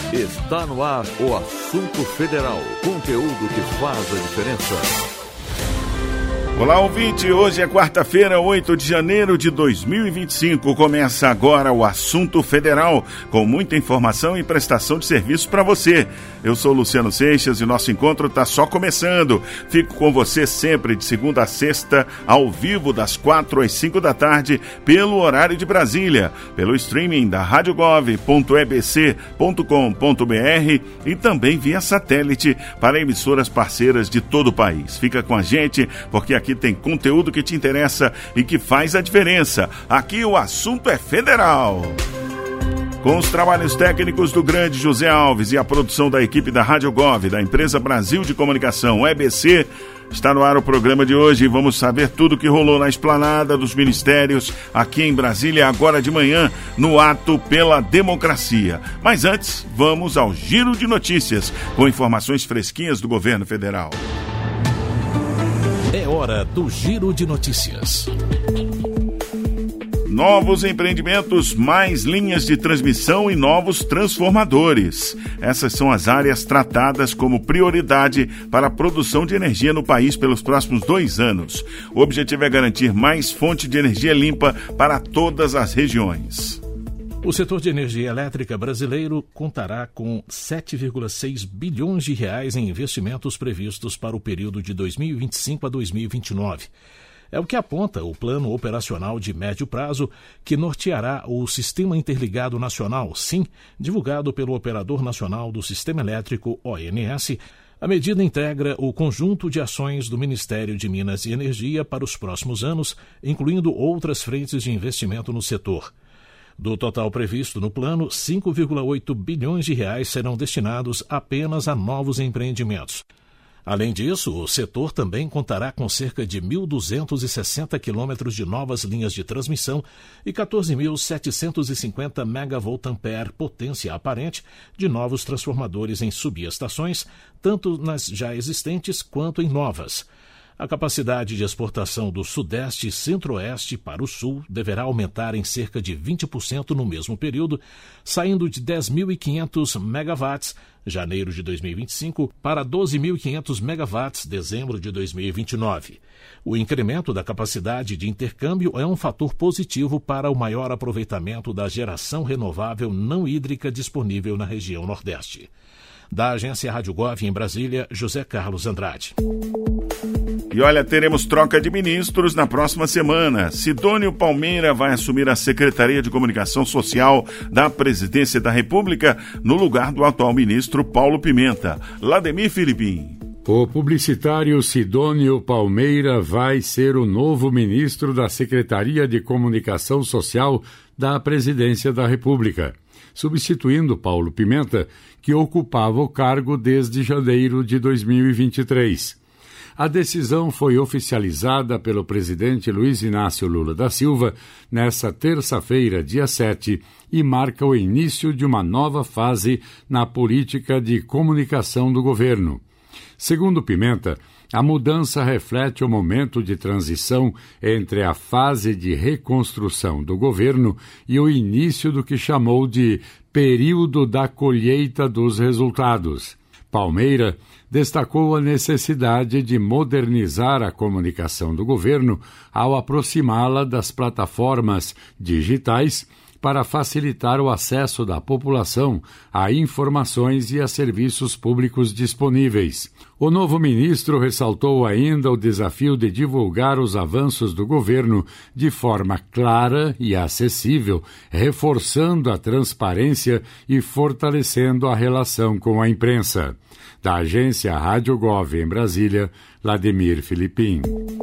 Está no ar o Assunto Federal, conteúdo que faz a diferença. Olá, ouvinte, hoje é quarta-feira, 8 de janeiro de 2025. Começa agora o Assunto Federal, com muita informação e prestação de serviço para você. Eu sou Luciano Seixas e nosso encontro está só começando. Fico com você sempre de segunda a sexta, ao vivo, das 4 às 5 da tarde, pelo horário de Brasília, pelo streaming da radiogov.ebc.com.br e também via satélite para emissoras parceiras de todo o país. Fica com a gente, porque aqui tem conteúdo que te interessa e que faz a diferença. Aqui o assunto é federal. Com os trabalhos técnicos do grande José Alves e a produção da equipe da Rádio Gov, da empresa Brasil de Comunicação, EBC, está no ar o programa de hoje e vamos saber tudo o que rolou na esplanada dos ministérios aqui em Brasília agora de manhã, no ato pela democracia. Mas antes, vamos ao giro de notícias, com informações fresquinhas do governo federal. É hora do Giro de Notícias. Novos empreendimentos, mais linhas de transmissão e novos transformadores. Essas são as áreas tratadas como prioridade para a produção de energia no país pelos próximos 2 anos. O objetivo é garantir mais fonte de energia limpa para todas as regiões. O setor de energia elétrica brasileiro contará com 7,6 bilhões de reais em investimentos previstos para o período de 2025 a 2029. É o que aponta o Plano Operacional de Médio Prazo, que norteará o Sistema Interligado Nacional, SIN, divulgado pelo Operador Nacional do Sistema Elétrico, ONS. A medida integra o conjunto de ações do Ministério de Minas e Energia para os próximos anos, incluindo outras frentes de investimento no setor. Do total previsto no plano, 5,8 bilhões de reais serão destinados apenas a novos empreendimentos. Além disso, o setor também contará com cerca de 1.260 quilômetros de novas linhas de transmissão e 14.750 MVA potência aparente de novos transformadores em subestações, tanto nas já existentes quanto em novas. A capacidade de exportação do Sudeste e Centro-Oeste para o Sul deverá aumentar em cerca de 20% no mesmo período, saindo de 10.500 megawatts, janeiro de 2025, para 12.500 megawatts, dezembro de 2029. O incremento da capacidade de intercâmbio é um fator positivo para o maior aproveitamento da geração renovável não hídrica disponível na região Nordeste. Da agência Rádio Gov em Brasília, José Carlos Andrade. E olha, teremos troca de ministros na próxima semana. Sidônio Palmeira vai assumir a Secretaria de Comunicação Social da Presidência da República no lugar do atual ministro Paulo Pimenta. Lademir Filipim. O publicitário Sidônio Palmeira vai ser o novo ministro da Secretaria de Comunicação Social da Presidência da República, substituindo Paulo Pimenta, que ocupava o cargo desde janeiro de 2023. A decisão foi oficializada pelo presidente Luiz Inácio Lula da Silva nesta terça-feira, dia 7, e marca o início de uma nova fase na política de comunicação do governo. Segundo Pimenta, a mudança reflete o momento de transição entre a fase de reconstrução do governo e o início do que chamou de período da colheita dos resultados. Palmeira destacou a necessidade de modernizar a comunicação do governo ao aproximá-la das plataformas digitais para facilitar o acesso da população a informações e a serviços públicos disponíveis. O novo ministro ressaltou ainda o desafio de divulgar os avanços do governo de forma clara e acessível, reforçando a transparência e fortalecendo a relação com a imprensa. Da agência Rádio Gov em Brasília, Lademir Filipim.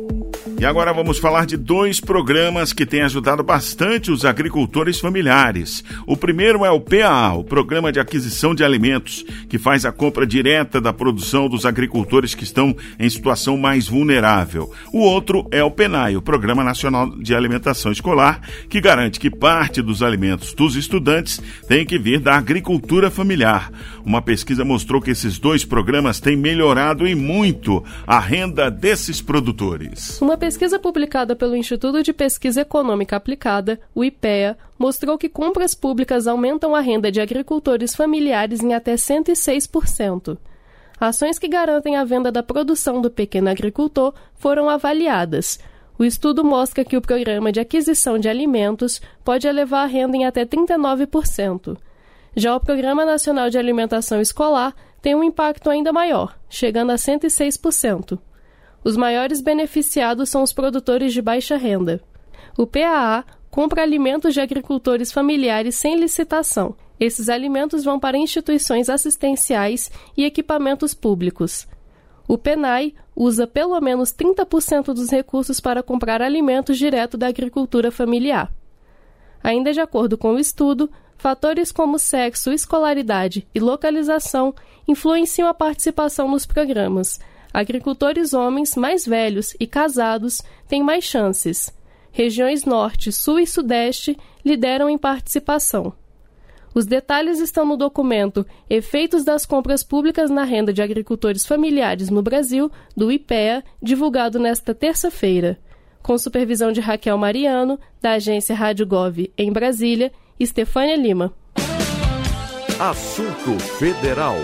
E agora vamos falar de 2 programas que têm ajudado bastante os agricultores familiares. O primeiro é o PAA, o Programa de Aquisição de Alimentos, que faz a compra direta da produção dos agricultores que estão em situação mais vulnerável. O outro é o PENAI, o Programa Nacional de Alimentação Escolar, que garante que parte dos alimentos dos estudantes tem que vir da agricultura familiar. Uma pesquisa mostrou que esses 2 programas têm melhorado em muito a renda desses produtores. Uma pesquisa publicada pelo Instituto de Pesquisa Econômica Aplicada, o IPEA, mostrou que compras públicas aumentam a renda de agricultores familiares em até 106%. Ações que garantem a venda da produção do pequeno agricultor foram avaliadas. O estudo mostra que o programa de aquisição de alimentos pode elevar a renda em até 39%. Já o Programa Nacional de Alimentação Escolar tem um impacto ainda maior, chegando a 106%. Os maiores beneficiados são os produtores de baixa renda. O PAA compra alimentos de agricultores familiares sem licitação. Esses alimentos vão para instituições assistenciais e equipamentos públicos. O PENAI usa pelo menos 30% dos recursos para comprar alimentos direto da agricultura familiar. Ainda de acordo com o estudo, fatores como sexo, escolaridade e localização influenciam a participação nos programas. Agricultores homens mais velhos e casados têm mais chances. Regiões Norte, Sul e Sudeste lideram em participação. Os detalhes estão no documento Efeitos das Compras Públicas na Renda de Agricultores Familiares no Brasil, do IPEA, divulgado nesta terça-feira. Com supervisão de Raquel Mariano, da agência Rádio Gov em Brasília, Estefânia Lima. Assunto Federal.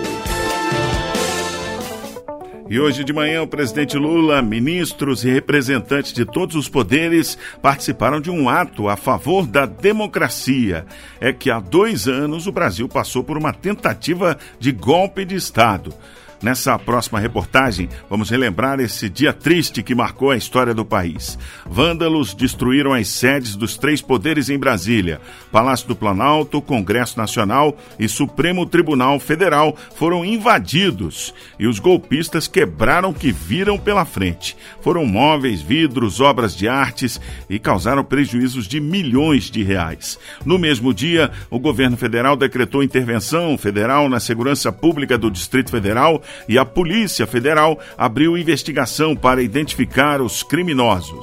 E hoje de manhã o presidente Lula, ministros e representantes de todos os poderes participaram de um ato a favor da democracia. É que há 2 anos o Brasil passou por uma tentativa de golpe de Estado. Nessa próxima reportagem, vamos relembrar esse dia triste que marcou a história do país. Vândalos destruíram as sedes dos 3 poderes em Brasília. Palácio do Planalto, Congresso Nacional e Supremo Tribunal Federal foram invadidos e os golpistas quebraram o que viram pela frente. Foram móveis, vidros, obras de artes e causaram prejuízos de milhões de reais. No mesmo dia, o governo federal decretou intervenção federal na segurança pública do Distrito Federal e a Polícia Federal abriu investigação para identificar os criminosos.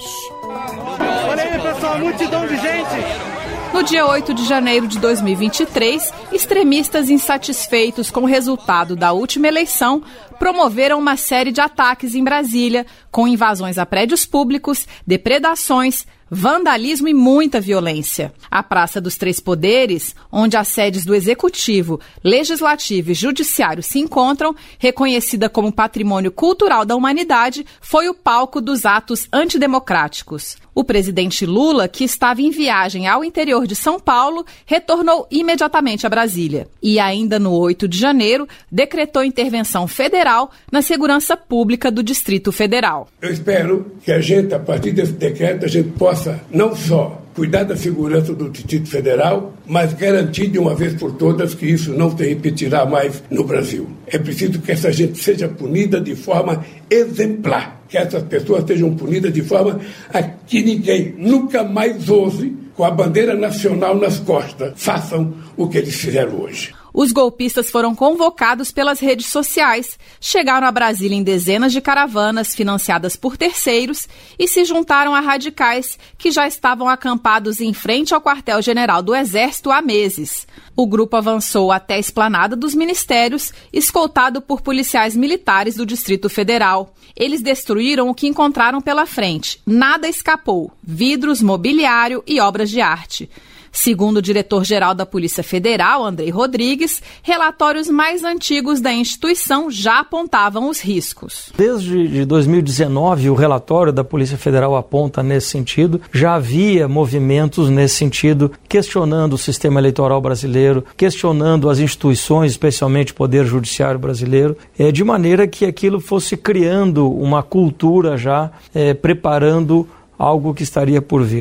Olha aí, pessoal, multidão de gente! No dia 8 de janeiro de 2023, extremistas insatisfeitos com o resultado da última eleição promoveram uma série de ataques em Brasília, com invasões a prédios públicos, depredações, vandalismo e muita violência. A Praça dos Três Poderes, onde as sedes do Executivo, Legislativo e Judiciário se encontram, reconhecida como Patrimônio Cultural da Humanidade, foi o palco dos atos antidemocráticos. O presidente Lula, que estava em viagem ao interior de São Paulo, retornou imediatamente a Brasília. E ainda no 8 de janeiro, decretou intervenção federal na segurança pública do Distrito Federal. Eu espero que a gente, a partir desse decreto, a gente possa não só cuidar da segurança do Distrito Federal, mas garantir de uma vez por todas que isso não se repetirá mais no Brasil. É preciso que essa gente seja punida de forma exemplar, que essas pessoas sejam punidas de forma a que ninguém nunca mais ouse, com a bandeira nacional nas costas, façam o que eles fizeram hoje. Os golpistas foram convocados pelas redes sociais, chegaram a Brasília em dezenas de caravanas financiadas por terceiros e se juntaram a radicais que já estavam acampados em frente ao quartel-general do Exército há meses. O grupo avançou até a esplanada dos ministérios, escoltado por policiais militares do Distrito Federal. Eles destruíram o que encontraram pela frente. Nada escapou: vidros, mobiliário e obras de arte. Segundo o diretor-geral da Polícia Federal, Andrei Rodrigues, relatórios mais antigos da instituição já apontavam os riscos. Desde 2019, o relatório da Polícia Federal aponta nesse sentido. Já havia movimentos nesse sentido, questionando o sistema eleitoral brasileiro, questionando as instituições, especialmente o Poder Judiciário brasileiro, de maneira que aquilo fosse criando uma cultura já, preparando algo que estaria por vir.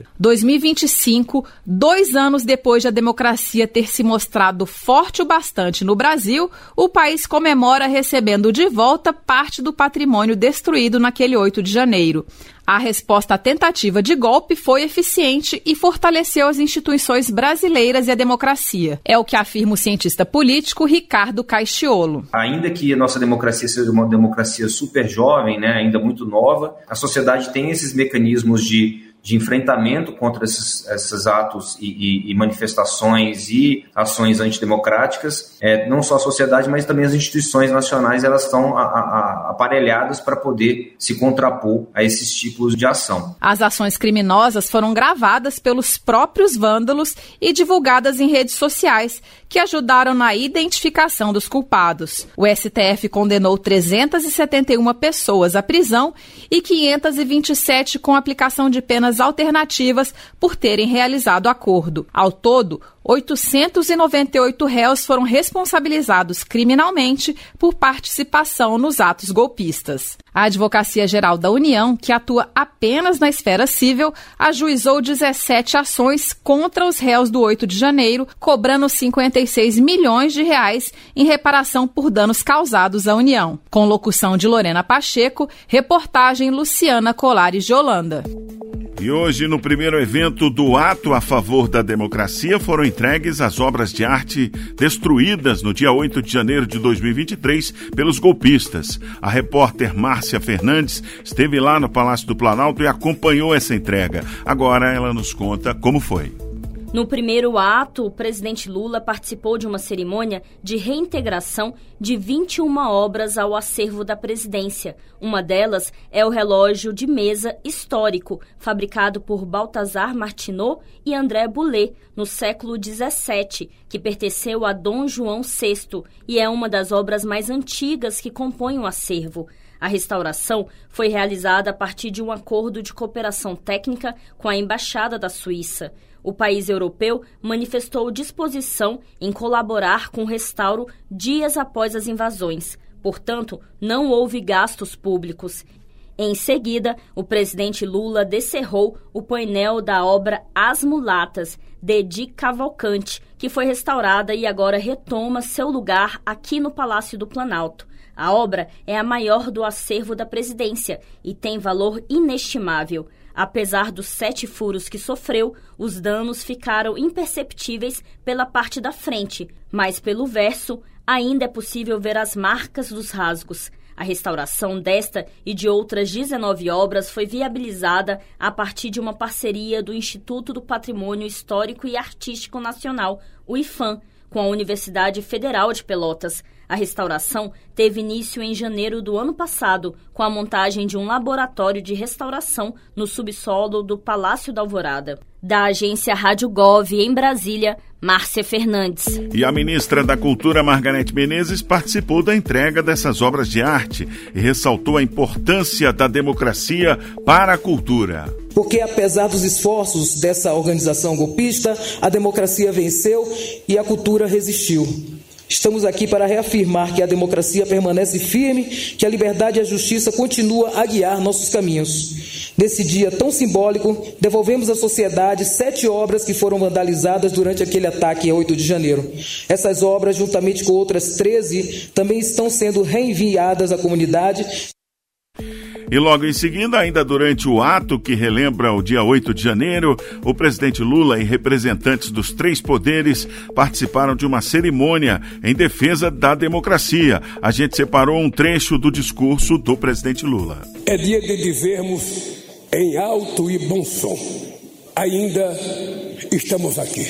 2025, 2 anos depois de a democracia ter se mostrado forte o bastante no Brasil, o país comemora recebendo de volta parte do patrimônio destruído naquele 8 de janeiro. A resposta à tentativa de golpe foi eficiente e fortaleceu as instituições brasileiras e a democracia. É o que afirma o cientista político Ricardo Caixiolo. Ainda que a nossa democracia seja uma democracia super jovem, ainda muito nova, a sociedade tem esses mecanismos de de enfrentamento contra esses atos e manifestações e ações antidemocráticas. Não só a sociedade, mas também as instituições nacionais, elas estão aparelhadas para poder se contrapor a esses tipos de ação. As ações criminosas foram gravadas pelos próprios vândalos e divulgadas em redes sociais, que ajudaram na identificação dos culpados. O STF condenou 371 pessoas à prisão e 527 com aplicação de penas alternativas por terem realizado acordo. Ao todo, 898 réus foram responsabilizados criminalmente por participação nos atos golpistas. A Advocacia Geral da União, que atua apenas na esfera civil, ajuizou 17 ações contra os réus do 8 de janeiro, cobrando 56 milhões de reais em reparação por danos causados à União. Com locução de Lorena Pacheco, reportagem Luciana Colares de Holanda. E hoje, no primeiro evento do Ato a Favor da Democracia, foram entregues as obras de arte destruídas no dia 8 de janeiro de 2023 pelos golpistas. A repórter Márcia Fernandes esteve lá no Palácio do Planalto e acompanhou essa entrega. Agora ela nos conta como foi. No primeiro ato, o presidente Lula participou de uma cerimônia de reintegração de 21 obras ao acervo da presidência. Uma delas é o relógio de mesa histórico, fabricado por Balthazar Martinot e André Boulet, no século XVII, que pertenceu a Dom João VI e é uma das obras mais antigas que compõem o acervo. A restauração foi realizada a partir de um acordo de cooperação técnica com a Embaixada da Suíça. O país europeu manifestou disposição em colaborar com o restauro dias após as invasões. Portanto, não houve gastos públicos. Em seguida, o presidente Lula descerrou o painel da obra As Mulatas, de Di Cavalcanti, que foi restaurada e agora retoma seu lugar aqui no Palácio do Planalto. A obra é a maior do acervo da presidência e tem valor inestimável. Apesar dos 7 furos que sofreu, os danos ficaram imperceptíveis pela parte da frente, mas pelo verso ainda é possível ver as marcas dos rasgos. A restauração desta e de outras 19 obras foi viabilizada a partir de uma parceria do Instituto do Patrimônio Histórico e Artístico Nacional, o IFAM, com a Universidade Federal de Pelotas. A restauração teve início em janeiro do ano passado, com a montagem de um laboratório de restauração no subsolo do Palácio da Alvorada. Da agência Rádio Gov, em Brasília, Márcia Fernandes. E a ministra da Cultura, Margarete Menezes, participou da entrega dessas obras de arte e ressaltou a importância da democracia para a cultura. Porque apesar dos esforços dessa organização golpista, a democracia venceu e a cultura resistiu. Estamos aqui para reafirmar que a democracia permanece firme, que a liberdade e a justiça continuam a guiar nossos caminhos. Nesse dia tão simbólico, devolvemos à sociedade 7 obras que foram vandalizadas durante aquele ataque em 8 de janeiro. Essas obras, juntamente com outras 13, também estão sendo reenviadas à comunidade. E logo em seguida, ainda durante o ato que relembra o dia 8 de janeiro, o presidente Lula e representantes dos 3 poderes participaram de uma cerimônia em defesa da democracia. A gente separou um trecho do discurso do presidente Lula. É dia de dizermos em alto e bom som: ainda estamos aqui.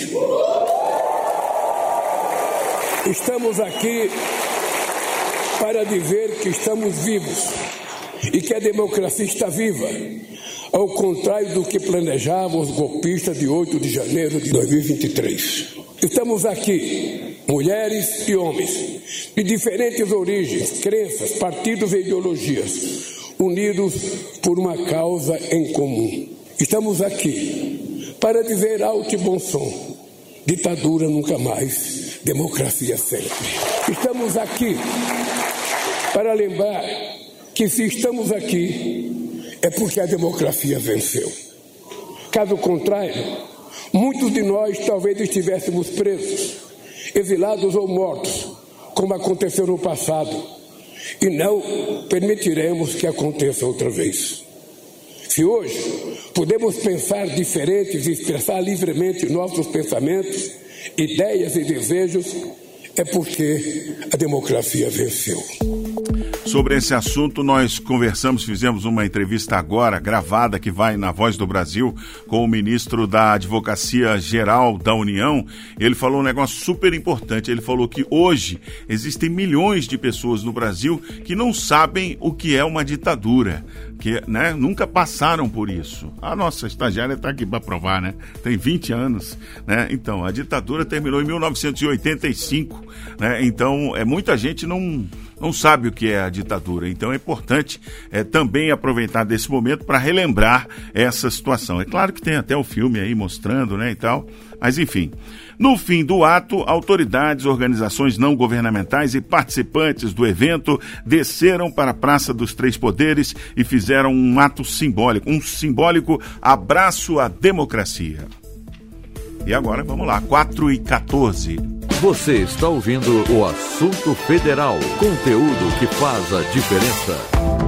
Estamos aqui para dizer que estamos vivos e que a democracia está viva, ao contrário do que planejavam os golpistas de 8 de janeiro de 2023. Estamos aqui, mulheres e homens, de diferentes origens, crenças, partidos e ideologias, unidos por uma causa em comum. Estamos aqui para dizer alto e bom som: ditadura nunca mais, democracia sempre. Estamos aqui para lembrar que se estamos aqui é porque a democracia venceu. Caso contrário, muitos de nós talvez estivéssemos presos, exilados ou mortos, como aconteceu no passado, e não permitiremos que aconteça outra vez. Se hoje podemos pensar diferentes e expressar livremente nossos pensamentos, ideias e desejos, é porque a democracia venceu. Sobre esse assunto, nós conversamos, fizemos uma entrevista agora, gravada, que vai na Voz do Brasil, com o ministro da Advocacia Geral da União. Ele falou um negócio super importante. Ele falou que hoje existem milhões de pessoas no Brasil que não sabem o que é uma ditadura, que, né, nunca passaram por isso. A nossa estagiária está aqui para provar, né? Tem 20 anos, né? Então, a ditadura terminou em 1985, né? Então, muita gente não sabe o que é a ditadura. Então é importante também aproveitar desse momento para relembrar essa situação. É claro que tem até o filme aí mostrando, né, e tal, mas enfim. No fim do ato, autoridades, organizações não governamentais e participantes do evento desceram para a Praça dos Três Poderes e fizeram um ato simbólico, um simbólico abraço à democracia. E agora, vamos lá, 4h14. Você está ouvindo o Assunto Federal, conteúdo que faz a diferença.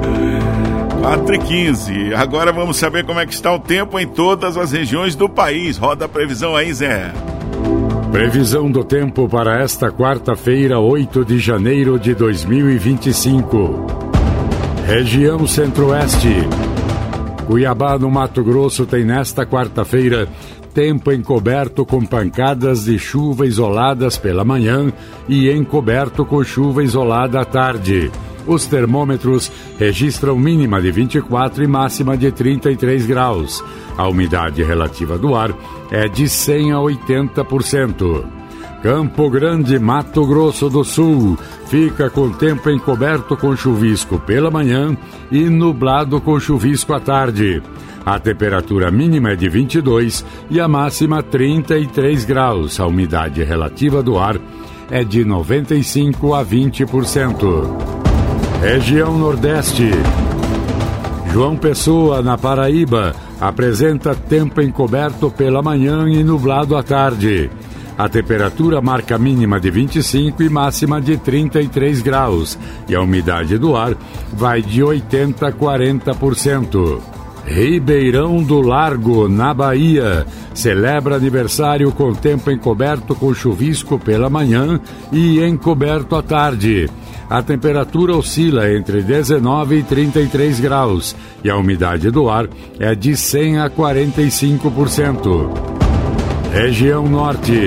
4h15. Agora vamos saber como é que está o tempo em todas as regiões do país. Roda a previsão aí, Zé. Previsão do tempo para esta quarta-feira, 8 de janeiro de 2025. Região Centro-Oeste. Cuiabá, no Mato Grosso, tem nesta quarta-feira tempo encoberto com pancadas de chuva isoladas pela manhã e encoberto com chuva isolada à tarde. Os termômetros registram mínima de 24 e máxima de 33 graus. A umidade relativa do ar é de 100 a 80%. Campo Grande, Mato Grosso do Sul, fica com tempo encoberto com chuvisco pela manhã e nublado com chuvisco à tarde. A temperatura mínima é de 22 e a máxima 33 graus. A umidade relativa do ar é de 95 a 20%. Região Nordeste. João Pessoa, na Paraíba, apresenta tempo encoberto pela manhã e nublado à tarde. A temperatura marca mínima de 25 e máxima de 33 graus. E a umidade do ar vai de 80 a 40%. Ribeirão do Largo, na Bahia, celebra aniversário com tempo encoberto com chuvisco pela manhã e encoberto à tarde. A temperatura oscila entre 19 e 33 graus e a umidade do ar é de 100 a 45%. Região Norte.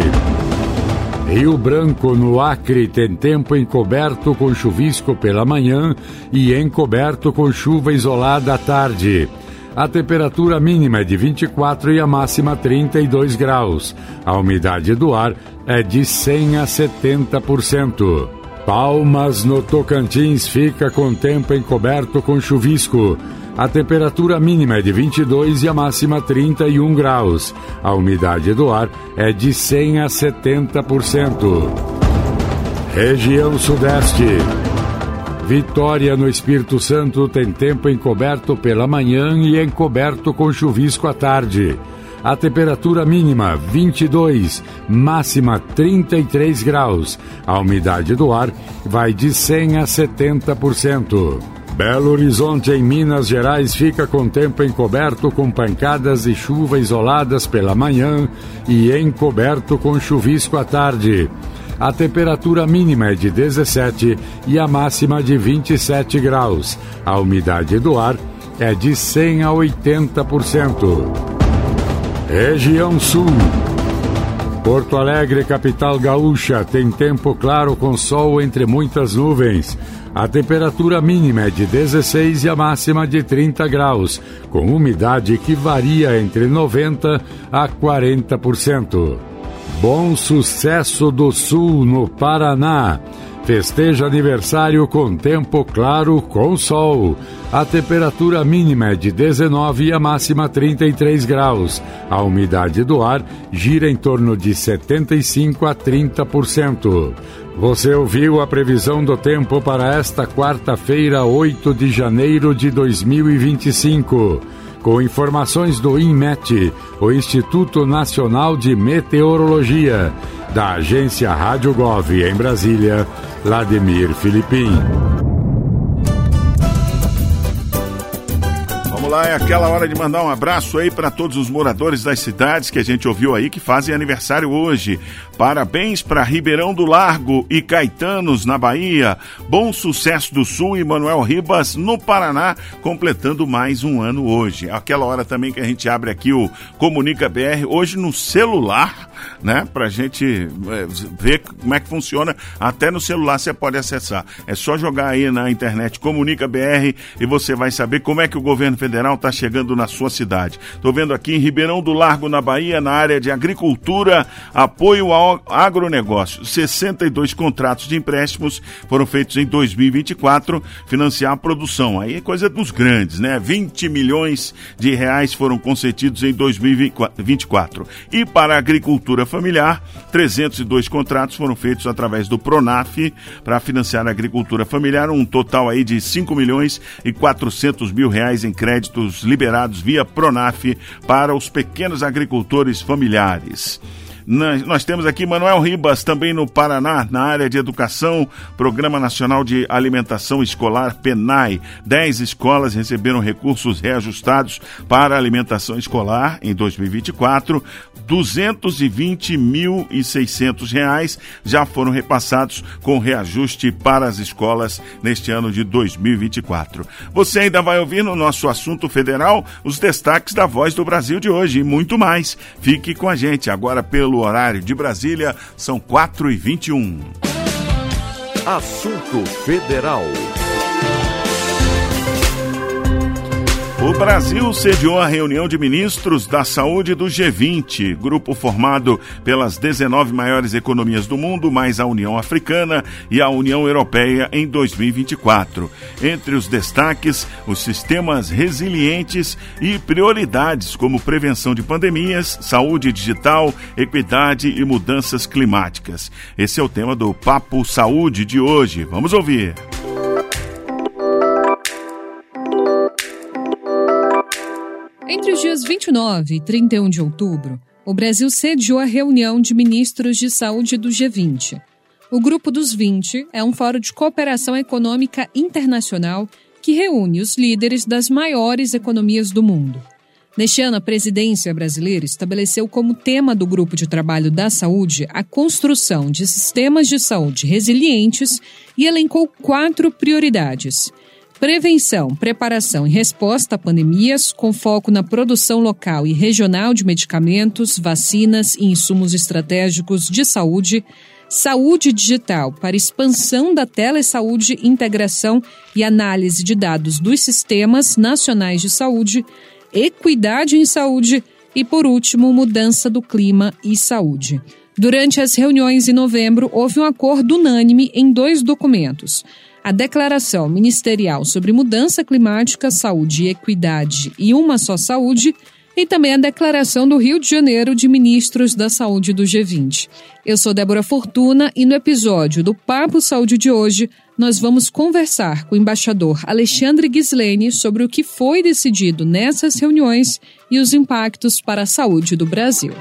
Rio Branco, no Acre, tem tempo encoberto com chuvisco pela manhã e encoberto com chuva isolada à tarde. A temperatura mínima é de 24 e a máxima 32 graus. A umidade do ar é de 100 a 70%. Palmas, no Tocantins, fica com tempo encoberto com chuvisco. A temperatura mínima é de 22 e a máxima 31 graus. A umidade do ar é de 100 a 70%. Região Sudeste. Vitória, no Espírito Santo, tem tempo encoberto pela manhã e encoberto com chuvisco à tarde. A temperatura mínima 22, máxima 33 graus. A umidade do ar vai de 100 a 70%. Belo Horizonte, em Minas Gerais, fica com tempo encoberto com pancadas de chuva isoladas pela manhã e encoberto com chuvisco à tarde. A temperatura mínima é de 17 e a máxima de 27 graus. A umidade do ar é de 100 a 80%. Região Sul. Porto Alegre, capital gaúcha, tem tempo claro com sol entre muitas nuvens. A temperatura mínima é de 16 e a máxima de 30 graus, com umidade que varia entre 90 a 40%. Bom Sucesso do Sul, no Paraná. Festeja aniversário com tempo claro com sol. A temperatura mínima é de 19 e a máxima 33 graus. A umidade do ar gira em torno de 75 a 30%. Você ouviu a previsão do tempo para esta quarta-feira, 8 de janeiro de 2025. Com informações do INMET, o Instituto Nacional de Meteorologia, da agência Rádio Gov em Brasília, Vladimir Filipim. lá, é aquela hora de mandar um abraço aí para todos os moradores das cidades que a gente ouviu aí que fazem aniversário hoje. Parabéns para Ribeirão do Largo e Caetanos na Bahia, Bom Sucesso do Sul e Manuel Ribas no Paraná, completando mais um ano hoje. Aquela hora também que a gente abre aqui o Comunica BR, hoje no celular, né? Pra gente ver como é que funciona. Até no celular você pode acessar. É só jogar aí na internet Comunica BR e você vai saber como é que o governo federal está chegando na sua cidade. Estou vendo aqui em Ribeirão do Largo, na Bahia, na área de agricultura, apoio ao agronegócio. 62 contratos de empréstimos foram feitos em 2024, financiar a produção. Aí é coisa dos grandes, né? 20 milhões de reais foram concedidos em 2024. E para a agricultura familiar, 302 contratos foram feitos através do Pronaf para financiar a agricultura familiar, um total aí de 5 milhões e 400 mil reais em créditos liberados via Pronaf para os pequenos agricultores familiares. Nós temos aqui Manuel Ribas, também no Paraná, na área de educação, Programa Nacional de Alimentação Escolar, PENAI. 10 escolas receberam recursos reajustados para a alimentação escolar em 2024. 220.600 reais já foram repassados com reajuste para as escolas neste ano de 2024. Você ainda vai ouvir no nosso assunto federal os destaques da Voz do Brasil de hoje e muito mais. Fique com a gente agora pelo horário de Brasília, são 4h21. Assunto Federal. O Brasil sediou a reunião de ministros da saúde do G20, grupo formado pelas 19 maiores economias do mundo, mais a União Africana e a União Europeia em 2024. Entre os destaques, os sistemas resilientes e prioridades como prevenção de pandemias, saúde digital, equidade e mudanças climáticas. Esse é o tema do Papo Saúde de hoje. Vamos ouvir. Entre os dias 29 e 31 de outubro, o Brasil sediou a reunião de ministros de saúde do G20. O Grupo dos 20 é um fórum de cooperação econômica internacional que reúne os líderes das maiores economias do mundo. Neste ano, a presidência brasileira estabeleceu como tema do Grupo de Trabalho da Saúde a construção de sistemas de saúde resilientes e elencou 4 prioridades: prevenção, preparação e resposta a pandemias, com foco na produção local e regional de medicamentos, vacinas e insumos estratégicos de saúde, saúde digital para expansão da telesaúde, integração e análise de dados dos sistemas nacionais de saúde, equidade em saúde e, por último, mudança do clima e saúde. Durante as reuniões em novembro, houve um acordo unânime em 2 documentos: a Declaração Ministerial sobre Mudança Climática, Saúde e Equidade e Uma Só Saúde, e também a Declaração do Rio de Janeiro de Ministros da Saúde do G20. Eu sou Débora Fortuna e no episódio do Papo Saúde de hoje, nós vamos conversar com o embaixador Alexandre Ghislene sobre o que foi decidido nessas reuniões e os impactos para a saúde do Brasil.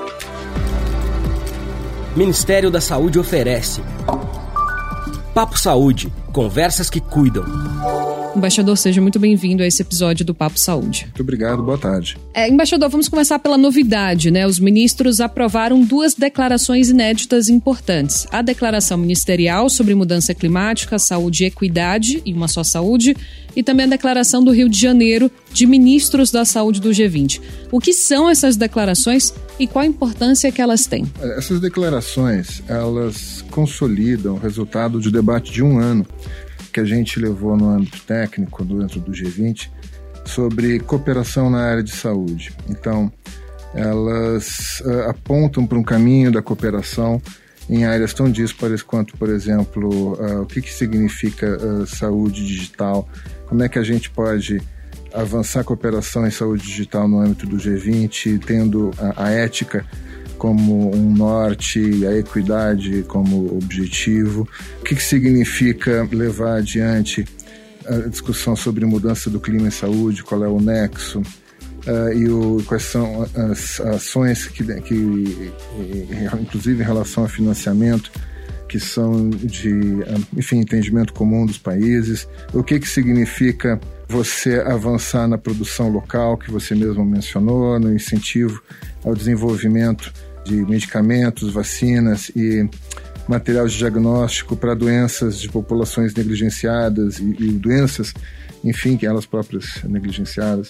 Ministério da Saúde oferece Papo Saúde, conversas que cuidam. Embaixador, seja muito bem-vindo a esse episódio do Papo Saúde. Muito obrigado, boa tarde. Embaixador, vamos começar pela novidade, né? Os ministros aprovaram 2 declarações inéditas importantes. A Declaração Ministerial sobre Mudança Climática, Saúde e Equidade e Uma Só Saúde, e também a Declaração do Rio de Janeiro de Ministros da Saúde do G20. O que são essas declarações e qual a importância que elas têm? Essas declarações, elas consolidam o resultado de debate de um ano que a gente levou no âmbito técnico dentro do G20 sobre cooperação na área de saúde. Então, elas apontam para um caminho da cooperação em áreas tão díspares quanto, por exemplo, o que significa saúde digital, como é que a gente pode avançar a cooperação em saúde digital no âmbito do G20, tendo a ética como um norte, a equidade como objetivo. O que significa levar adiante a discussão sobre mudança do clima e saúde, qual é o nexo, e quais são as ações que, inclusive em relação ao financiamento, que são de, enfim, entendimento comum dos países, o que significa você avançar na produção local, que você mesmo mencionou, no incentivo ao desenvolvimento de medicamentos, vacinas e material de diagnóstico para doenças de populações negligenciadas e doenças, enfim, que elas próprias negligenciadas.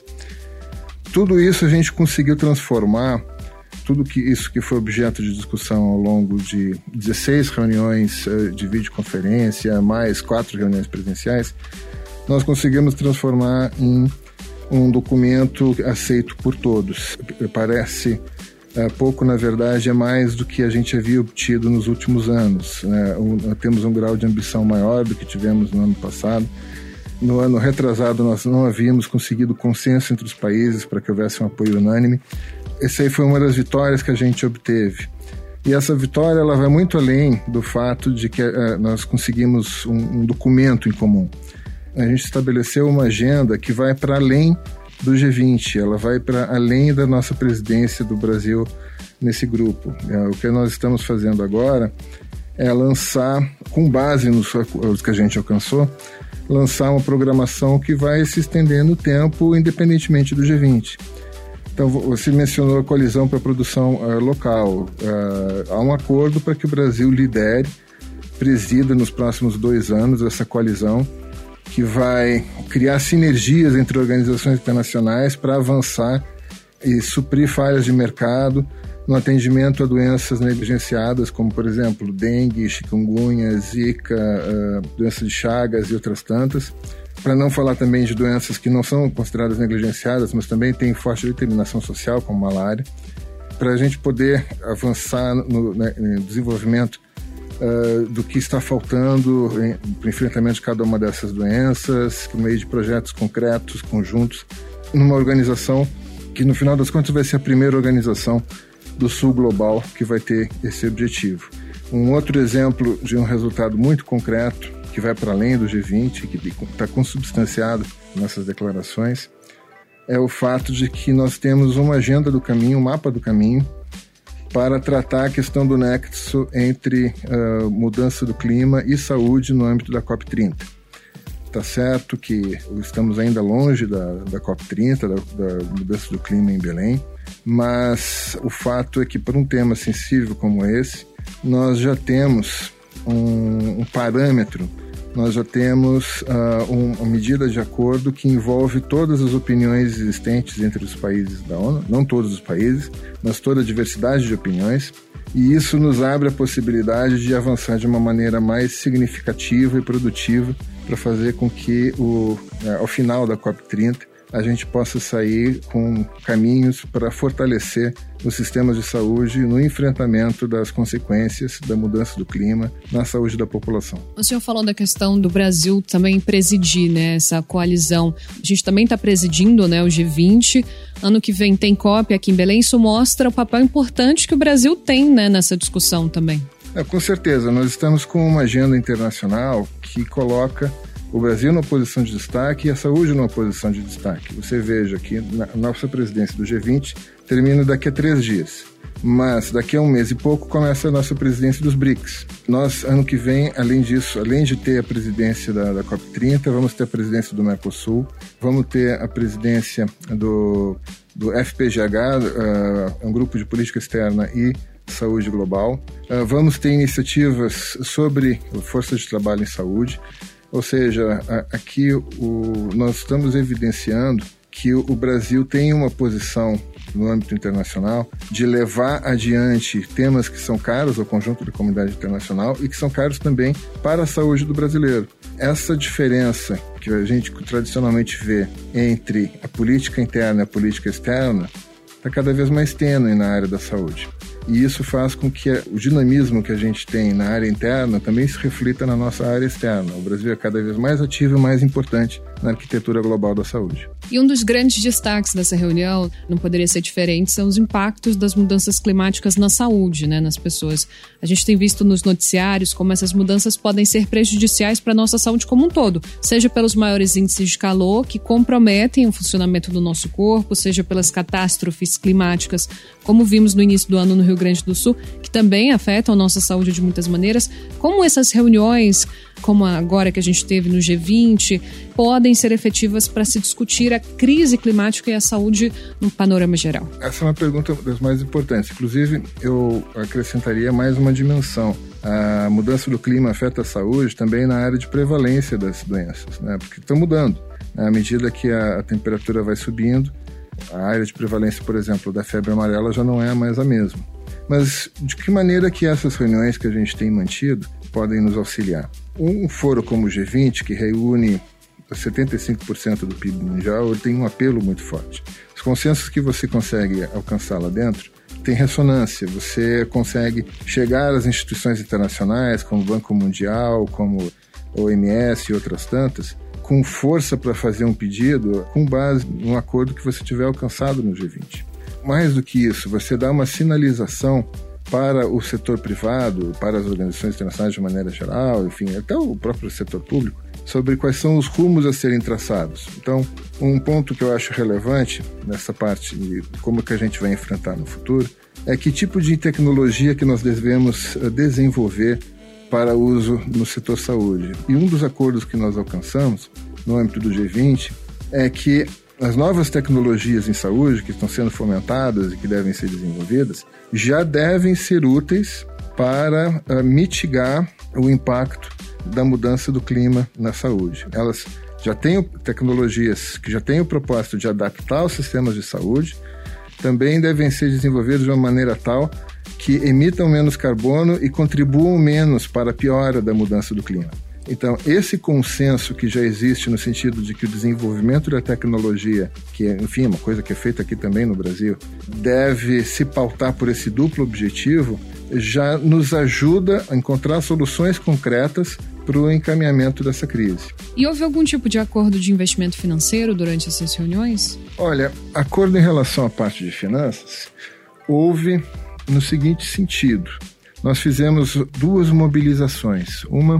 Tudo isso a gente conseguiu transformar, isso que foi objeto de discussão ao longo de 16 reuniões de videoconferência, mais 4 reuniões presenciais, nós conseguimos transformar em um documento aceito por todos. Parece pouco, na verdade, é mais do que a gente havia obtido nos últimos anos. Temos um grau de ambição maior do que tivemos no ano passado. No ano retrasado, nós não havíamos conseguido consenso entre os países para que houvesse um apoio unânime. Essa aí foi uma das vitórias que a gente obteve. E essa vitória ela vai muito além do fato de que nós conseguimos um documento em comum. A gente estabeleceu uma agenda que vai para além do G20, ela vai para além da nossa presidência do Brasil nesse grupo. O que nós estamos fazendo agora é lançar, com base nos que a gente alcançou, lançar uma programação que vai se estender no tempo, independentemente do G20. Então, você mencionou a coalizão para a produção local. Há um acordo para que o Brasil lidere, presida nos próximos 2 anos essa coalizão, que vai criar sinergias entre organizações internacionais para avançar e suprir falhas de mercado no atendimento a doenças negligenciadas, como, por exemplo, dengue, chikungunya, zika, doença de Chagas e outras tantas. Para não falar também de doenças que não são consideradas negligenciadas, mas também têm forte determinação social, como malária, para a gente poder avançar no desenvolvimento do que está faltando para o enfrentamento de cada uma dessas doenças, por meio de projetos concretos, conjuntos, numa organização que, no final das contas, vai ser a primeira organização do Sul Global que vai ter esse objetivo. Um outro exemplo de um resultado muito concreto, que vai para além do G20, que está consubstanciado nessas declarações, é o fato de que nós temos uma agenda do caminho, um mapa do caminho, para tratar a questão do nexo entre mudança do clima e saúde no âmbito da COP30. Está certo que estamos ainda longe da COP30, da mudança do clima em Belém, mas o fato é que, para um tema sensível como esse, nós já temos um parâmetro, nós já temos uma medida de acordo que envolve todas as opiniões existentes entre os países da ONU, não todos os países, mas toda a diversidade de opiniões, e isso nos abre a possibilidade de avançar de uma maneira mais significativa e produtiva para fazer com que, ao final da COP30, a gente possa sair com caminhos para fortalecer os sistemas de saúde no enfrentamento das consequências da mudança do clima na saúde da população. O senhor falou da questão do Brasil também presidir, né, essa coalizão. A gente também está presidindo, né, o G20. Ano que vem tem COP aqui em Belém. Isso mostra o papel importante que o Brasil tem, né, nessa discussão também. Com certeza. Nós estamos com uma agenda internacional que coloca o Brasil numa posição de destaque e a saúde numa posição de destaque. Você veja que a nossa presidência do G20 termina daqui a 3 dias, mas daqui a 1 mês e pouco começa a nossa presidência dos BRICS. Nós, ano que vem, além disso, além de ter a presidência da COP30, vamos ter a presidência do Mercosul, vamos ter a presidência do FPGH, um grupo de política externa e saúde global. Vamos ter iniciativas sobre força de trabalho em saúde. Ou seja, aqui nós estamos evidenciando que o Brasil tem uma posição no âmbito internacional de levar adiante temas que são caros ao conjunto da comunidade internacional e que são caros também para a saúde do brasileiro. Essa diferença que a gente tradicionalmente vê entre a política interna e a política externa está cada vez mais tênue na área da saúde. E isso faz com que o dinamismo que a gente tem na área interna também se reflita na nossa área externa. O Brasil é cada vez mais ativo e mais importante na arquitetura global da saúde. E um dos grandes destaques dessa reunião, não poderia ser diferente, são os impactos das mudanças climáticas na saúde, né, nas pessoas. A gente tem visto nos noticiários como essas mudanças podem ser prejudiciais para a nossa saúde como um todo, seja pelos maiores índices de calor que comprometem o funcionamento do nosso corpo, seja pelas catástrofes climáticas, como vimos no início do ano no Rio Grande do Sul, que também afetam a nossa saúde de muitas maneiras. Como essas reuniões, como agora que a gente teve no G20, podem ser efetivas para se discutir a crise climática e a saúde no panorama geral? Essa é uma pergunta das mais importantes. Inclusive, eu acrescentaria mais uma dimensão. A mudança do clima afeta a saúde também na área de prevalência das doenças, né? Porque estão mudando. À medida que a temperatura vai subindo, a área de prevalência, por exemplo, da febre amarela já não é mais a mesma. Mas de que maneira que essas reuniões que a gente tem mantido podem nos auxiliar? Um foro como o G20, que reúne 75% do PIB mundial, ele tem um apelo muito forte. Os consensos que você consegue alcançar lá dentro tem ressonância. Você consegue chegar às instituições internacionais, como o Banco Mundial, como a OMS e outras tantas, com força para fazer um pedido com base no acordo que você tiver alcançado no G20. Mais do que isso, você dá uma sinalização para o setor privado, para as organizações internacionais de maneira geral, enfim, até o próprio setor público, sobre quais são os rumos a serem traçados. Então, um ponto que eu acho relevante nessa parte de como que a gente vai enfrentar no futuro é que tipo de tecnologia que nós devemos desenvolver para uso no setor saúde. E um dos acordos que nós alcançamos no âmbito do G20 é que as novas tecnologias em saúde que estão sendo fomentadas e que devem ser desenvolvidas já devem ser úteis para mitigar o impacto da mudança do clima na saúde. Elas já têm tecnologias que já têm o propósito de adaptar os sistemas de saúde, também devem ser desenvolvidas de uma maneira tal que emitam menos carbono e contribuam menos para a piora da mudança do clima. Então, esse consenso que já existe no sentido de que o desenvolvimento da tecnologia, que é, enfim, uma coisa que é feita aqui também no Brasil, deve se pautar por esse duplo objetivo, já nos ajuda a encontrar soluções concretas para o encaminhamento dessa crise. E houve algum tipo de acordo de investimento financeiro durante essas reuniões? Olha, acordo em relação à parte de finanças, houve no seguinte sentido. Nós fizemos duas mobilizações.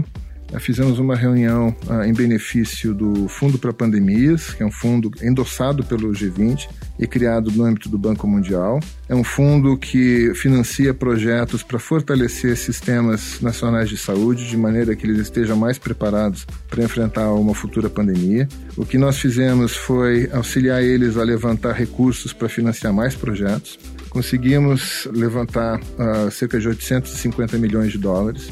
Fizemos uma reunião em benefício do Fundo para Pandemias, que é um fundo endossado pelo G20 e criado no âmbito do Banco Mundial. É um fundo que financia projetos para fortalecer sistemas nacionais de saúde, de maneira que eles estejam mais preparados para enfrentar uma futura pandemia. O que nós fizemos foi auxiliar eles a levantar recursos para financiar mais projetos. Conseguimos levantar cerca de 850 milhões de dólares,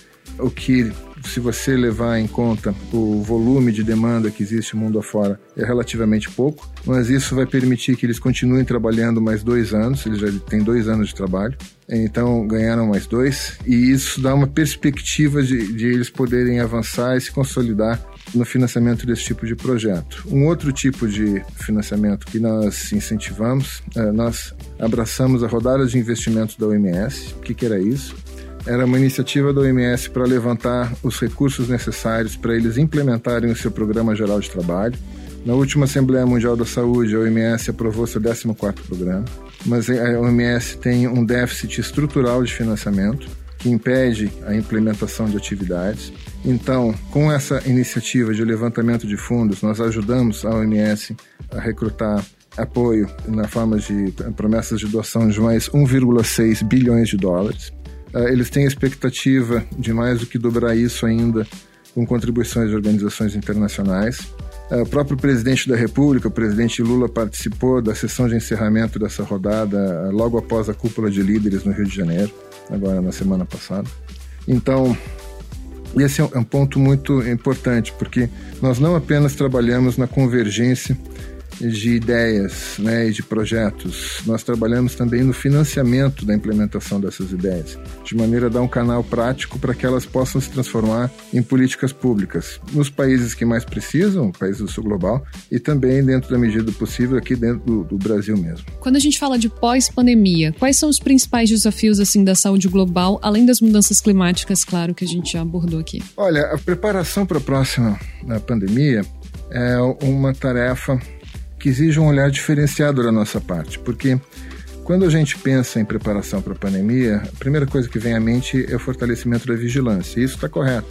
o que, se você levar em conta o volume de demanda que existe mundo afora, é relativamente pouco, mas isso vai permitir que eles continuem trabalhando mais 2 anos, eles já têm 2 anos de trabalho, então ganharam mais 2, e isso dá uma perspectiva de eles poderem avançar e se consolidar no financiamento desse tipo de projeto. Um outro tipo de financiamento que nós incentivamos, nós abraçamos a rodada de investimentos da OMS. O que era isso? Era uma iniciativa da OMS para levantar os recursos necessários para eles implementarem o seu Programa Geral de Trabalho. Na última Assembleia Mundial da Saúde, a OMS aprovou seu 14º programa, mas a OMS tem um déficit estrutural de financiamento que impede a implementação de atividades. Então, com essa iniciativa de levantamento de fundos, nós ajudamos a OMS a recrutar apoio na forma de promessas de doação de mais 1,6 bilhões de dólares. Eles têm a expectativa de mais do que dobrar isso ainda com contribuições de organizações internacionais. O próprio presidente da República, o presidente Lula, participou da sessão de encerramento dessa rodada logo após a cúpula de líderes no Rio de Janeiro, agora na semana passada. Então, esse é um ponto muito importante, porque nós não apenas trabalhamos na convergência de ideias, né, e de projetos, nós trabalhamos também no financiamento da implementação dessas ideias, de maneira a dar um canal prático para que elas possam se transformar em políticas públicas nos países que mais precisam, países do sul global, e também, dentro da medida do possível, aqui dentro do Brasil mesmo. Quando a gente fala de pós-pandemia, quais são os principais desafios assim da saúde global, além das mudanças climáticas, claro, que a gente já abordou aqui? Olha, a preparação para a próxima pandemia é uma tarefa que exige um olhar diferenciado da nossa parte, porque quando a gente pensa em preparação para a pandemia, a primeira coisa que vem à mente é o fortalecimento da vigilância, e isso está correto.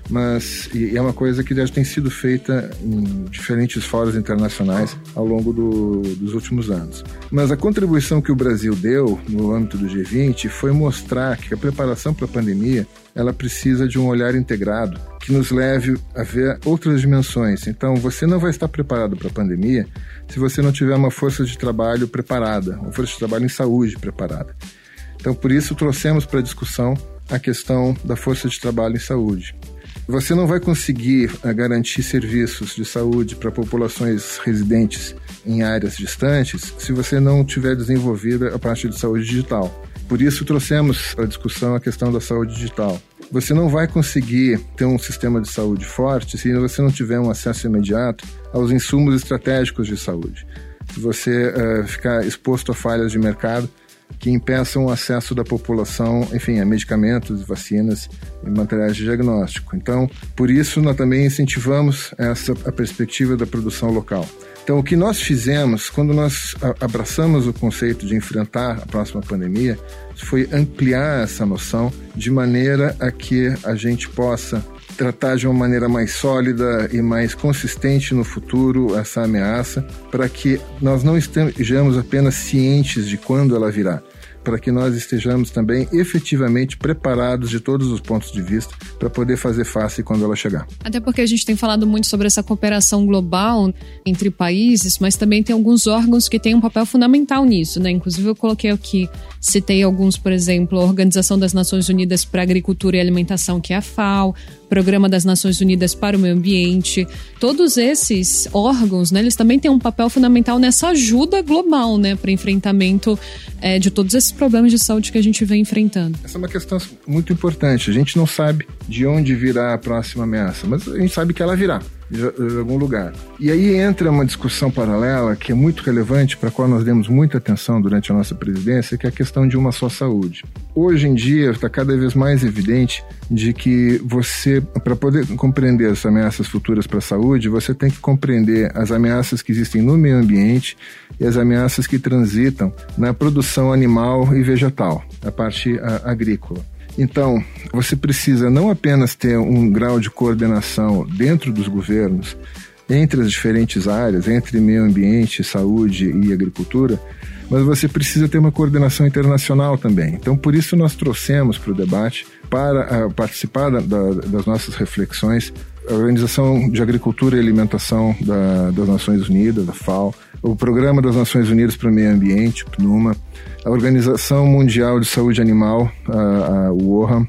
mas é uma coisa que já tem sido feita em diferentes fóruns internacionais ao longo dos últimos anos. Mas a contribuição que o Brasil deu no âmbito do G20 foi mostrar que a preparação para a pandemia ela precisa de um olhar integrado que nos leve a ver outras dimensões. Então, você não vai estar preparado para a pandemia se você não tiver uma força de trabalho preparada, uma força de trabalho em saúde preparada. Então, por isso, trouxemos para a discussão a questão da força de trabalho em saúde. Você não vai conseguir garantir serviços de saúde para populações residentes em áreas distantes se você não tiver desenvolvida a parte de saúde digital. Por isso, trouxemos à discussão a questão da saúde digital. Você não vai conseguir ter um sistema de saúde forte se você não tiver um acesso imediato aos insumos estratégicos de saúde. Se você ficar exposto a falhas de mercado que impeçam o acesso da população, enfim, a medicamentos, vacinas e materiais de diagnóstico. Então, por isso, nós também incentivamos a perspectiva da produção local. Então, o que nós fizemos, quando nós abraçamos o conceito de enfrentar a próxima pandemia, foi ampliar essa noção de maneira a que a gente possa tratar de uma maneira mais sólida e mais consistente no futuro essa ameaça, para que nós não estejamos apenas cientes de quando ela virá, para que nós estejamos também efetivamente preparados de todos os pontos de vista para poder fazer face quando ela chegar. Até porque a gente tem falado muito sobre essa cooperação global entre países, mas também tem alguns órgãos que têm um papel fundamental nisso, né? Inclusive eu coloquei aqui, citei alguns, por exemplo, a Organização das Nações Unidas para a Agricultura e Alimentação, que é a FAO, Programa das Nações Unidas para o Meio Ambiente. Todos esses órgãos, né, eles também têm um papel fundamental nessa ajuda global, né, para enfrentamento de todos esses problemas de saúde que a gente vem enfrentando. Essa é uma questão muito importante. A gente não sabe de onde virá a próxima ameaça, mas a gente sabe que ela virá de algum lugar. E aí entra uma discussão paralela que é muito relevante, para a qual nós demos muita atenção durante a nossa presidência, que é a questão de uma só saúde. Hoje em dia está cada vez mais evidente de que você, para poder compreender as ameaças futuras para a saúde, você tem que compreender as ameaças que existem no meio ambiente e as ameaças que transitam na produção animal e vegetal, a parte agrícola. Então, você precisa não apenas ter um grau de coordenação dentro dos governos, entre as diferentes áreas, entre meio ambiente, saúde e agricultura, mas você precisa ter uma coordenação internacional também. Então, por isso nós trouxemos para o debate, para participar das nossas reflexões, a Organização de Agricultura e Alimentação das Nações Unidas, a FAO, o Programa das Nações Unidas para o Meio Ambiente, o PNUMA, a Organização Mundial de Saúde Animal, a OHA,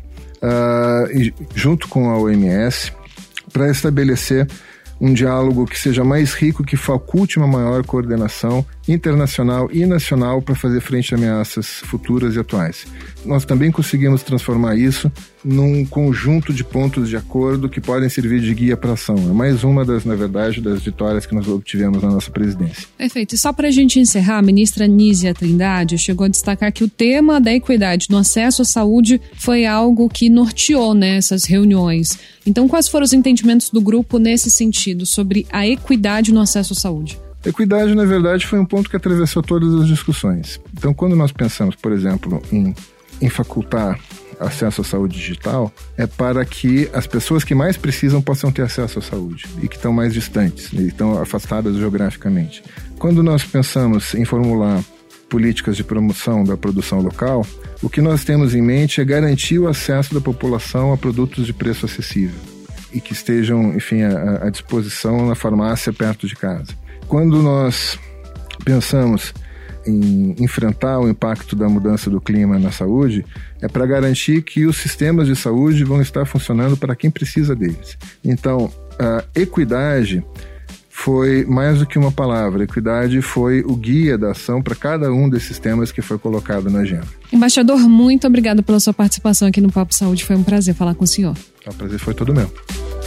junto com a OMS, para estabelecer um diálogo que seja mais rico, que faculte uma maior coordenação internacional e nacional para fazer frente a ameaças futuras e atuais. Nós também conseguimos transformar isso num conjunto de pontos de acordo que podem servir de guia para a ação. É mais uma na verdade, das vitórias que nós obtivemos na nossa presidência. Perfeito. E só para a gente encerrar, a ministra Nízia Trindade chegou a destacar que o tema da equidade no acesso à saúde foi algo que norteou, né, essas reuniões. Então, quais foram os entendimentos do grupo nesse sentido, sobre a equidade no acesso à saúde? Equidade, na verdade, foi um ponto que atravessou todas as discussões. Então, quando nós pensamos, por exemplo, em facultar acesso à saúde digital, é para que as pessoas que mais precisam possam ter acesso à saúde e que estão mais distantes, e estão afastadas geograficamente. Quando nós pensamos em formular políticas de promoção da produção local, o que nós temos em mente é garantir o acesso da população a produtos de preço acessível e que estejam, enfim, à disposição na farmácia perto de casa. Quando nós pensamos em enfrentar o impacto da mudança do clima na saúde, é para garantir que os sistemas de saúde vão estar funcionando para quem precisa deles. Então, a equidade foi mais do que uma palavra. A equidade foi o guia da ação para cada um desses temas que foi colocado na agenda. Embaixador, muito obrigado pela sua participação aqui no Papo Saúde. Foi um prazer falar com o senhor. O prazer foi todo meu.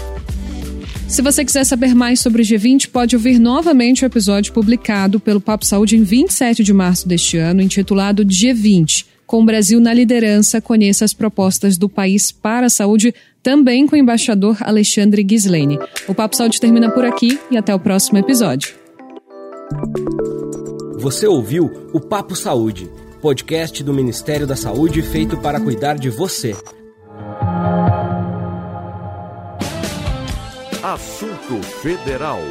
Se você quiser saber mais sobre o G20, pode ouvir novamente o episódio publicado pelo Papo Saúde em 27 de março deste ano, intitulado G20. Com o Brasil na liderança, conheça as propostas do país para a saúde, também com o embaixador Alexandre Ghislene. O Papo Saúde termina por aqui e até o próximo episódio. Você ouviu o Papo Saúde, podcast do Ministério da Saúde feito para cuidar de você. Assunto Federal.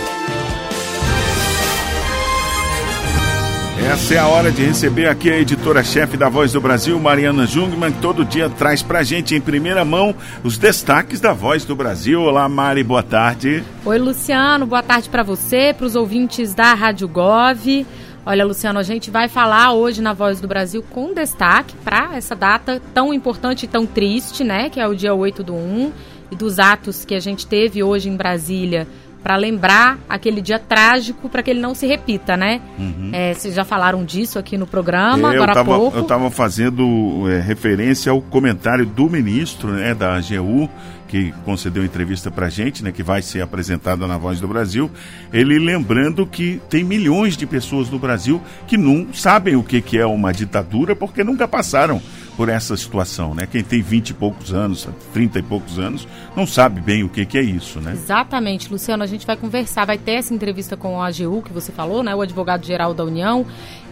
Essa é a hora de receber aqui a editora-chefe da Voz do Brasil, Mariana Jungmann, que todo dia traz pra gente em primeira mão os destaques da Voz do Brasil. Olá, Mari, boa tarde. Oi, Luciano, boa tarde para você, para os ouvintes da Rádio Gov. Olha, Luciano, a gente vai falar hoje na Voz do Brasil com destaque para essa data tão importante e tão triste, né, que é o dia 8/1, e dos atos que a gente teve hoje em Brasília, para lembrar aquele dia trágico, para que ele não se repita, né? Uhum. Vocês já falaram disso aqui no programa, agora há pouco. Eu estava fazendo referência ao comentário do ministro, né, da AGU, que concedeu entrevista para a gente, né, que vai ser apresentada na Voz do Brasil, ele lembrando que tem milhões de pessoas no Brasil que não sabem o que é uma ditadura porque nunca passaram por essa situação, né? Quem tem 20 e poucos anos, 30 e poucos anos, não sabe bem o que é isso, né? Exatamente, Luciano, a gente vai conversar, vai ter essa entrevista com o AGU, que você falou, né? O advogado-geral da União,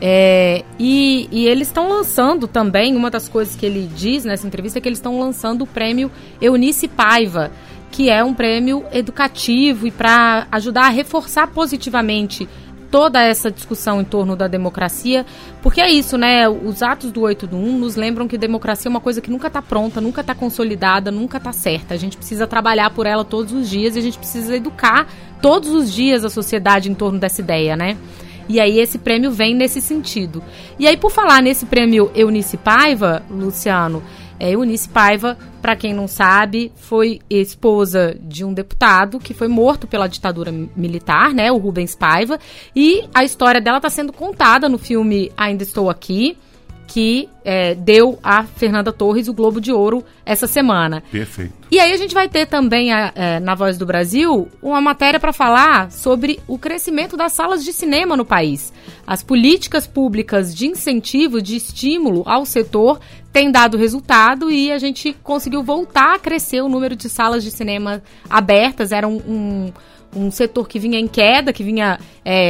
e eles estão lançando também, uma das coisas que ele diz nessa entrevista é que eles estão lançando o prêmio Eunice Paiva, que é um prêmio educativo e para ajudar a reforçar positivamente toda essa discussão em torno da democracia, porque é isso, né? Os atos do 8/1 nos lembram que democracia é uma coisa que nunca está pronta, nunca está consolidada, nunca está certa. A gente precisa trabalhar por ela todos os dias e a gente precisa educar todos os dias a sociedade em torno dessa ideia, né? E aí esse prêmio vem nesse sentido. E aí, por falar nesse prêmio Eunice Paiva, Luciano, Eunice Paiva, para quem não sabe, foi esposa de um deputado que foi morto pela ditadura militar, né, o Rubens Paiva, e a história dela está sendo contada no filme Ainda Estou Aqui, que deu a Fernanda Torres o Globo de Ouro essa semana. Perfeito. E aí a gente vai ter também na Voz do Brasil uma matéria para falar sobre o crescimento das salas de cinema no país. As políticas públicas de incentivo, de estímulo ao setor têm dado resultado e a gente conseguiu voltar a crescer o número de salas de cinema abertas. Era um setor que vinha em queda, que vinha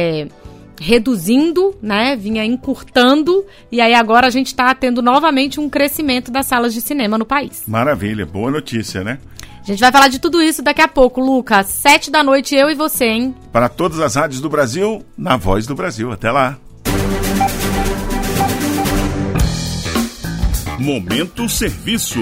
reduzindo, né, vinha encurtando, e aí agora a gente está tendo novamente um crescimento das salas de cinema no país. Maravilha, boa notícia, né? A gente vai falar de tudo isso daqui a pouco, Lucas. 7 da noite, eu e você, hein? Para todas as rádios do Brasil, na Voz do Brasil. Até lá. Momento Serviço.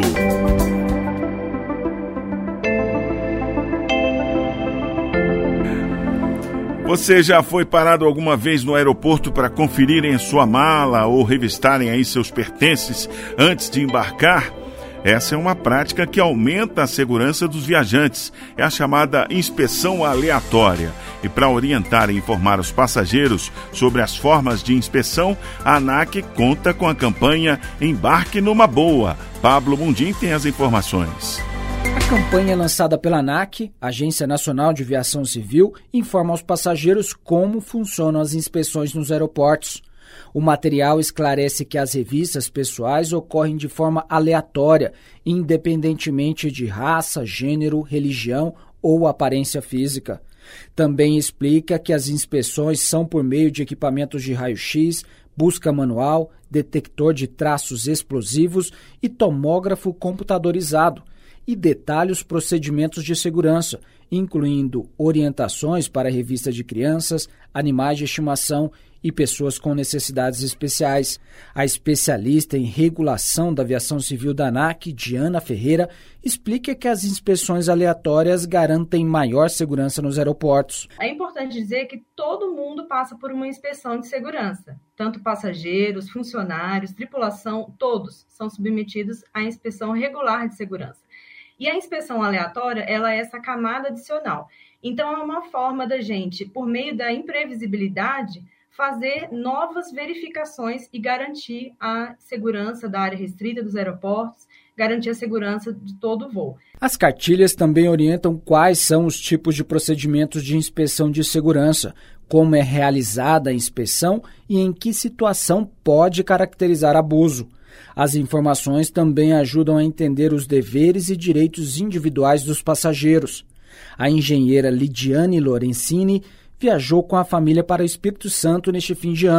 Você já foi parado alguma vez no aeroporto para conferirem sua mala ou revistarem aí seus pertences antes de embarcar? Essa é uma prática que aumenta a segurança dos viajantes. É a chamada inspeção aleatória. E para orientar e informar os passageiros sobre as formas de inspeção, a ANAC conta com a campanha Embarque numa Boa. Pablo Mundim tem as informações. A campanha lançada pela ANAC, Agência Nacional de Aviação Civil, informa aos passageiros como funcionam as inspeções nos aeroportos. O material esclarece que as revistas pessoais ocorrem de forma aleatória, independentemente de raça, gênero, religião ou aparência física. Também explica que as inspeções são por meio de equipamentos de raio-x, busca manual, detector de traços explosivos e tomógrafo computadorizado, e detalha os procedimentos de segurança, incluindo orientações para revista de crianças, animais de estimação e pessoas com necessidades especiais. A especialista em regulação da aviação civil da ANAC, Diana Ferreira, explica que as inspeções aleatórias garantem maior segurança nos aeroportos. É importante dizer que todo mundo passa por uma inspeção de segurança. Tanto passageiros, funcionários, tripulação, todos são submetidos à inspeção regular de segurança. E a inspeção aleatória, ela é essa camada adicional. Então, é uma forma da gente, por meio da imprevisibilidade, fazer novas verificações e garantir a segurança da área restrita dos aeroportos, garantir a segurança de todo o voo. As cartilhas também orientam quais são os tipos de procedimentos de inspeção de segurança, como é realizada a inspeção e em que situação pode caracterizar abuso. As informações também ajudam a entender os deveres e direitos individuais dos passageiros. A engenheira Lidiane Lorenzini viajou com a família para o Espírito Santo neste fim de ano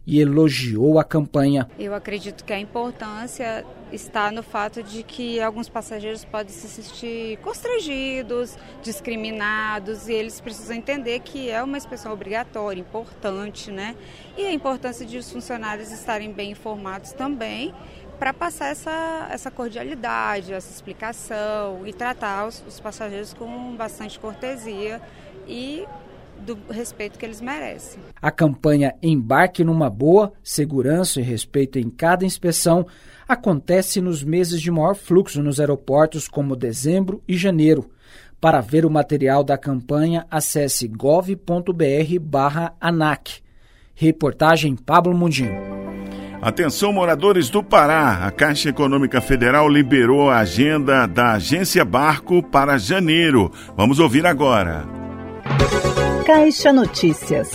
e elogiou a campanha. Eu acredito que a importância está no fato de que alguns passageiros podem se sentir constrangidos, discriminados, e eles precisam entender que é uma inspeção obrigatória, importante, né? E a importância de os funcionários estarem bem informados também, para passar essa cordialidade, essa explicação e tratar os passageiros com bastante cortesia e do respeito que eles merecem. A campanha Embarque numa Boa, Segurança e Respeito em cada inspeção acontece nos meses de maior fluxo nos aeroportos, como dezembro e janeiro. Para ver o material da campanha, acesse gov.br/ANAC. Reportagem Pablo Mundinho. Atenção, moradores do Pará, a Caixa Econômica Federal liberou a agenda da Agência Barco para janeiro. Vamos ouvir agora. Caixa Notícias.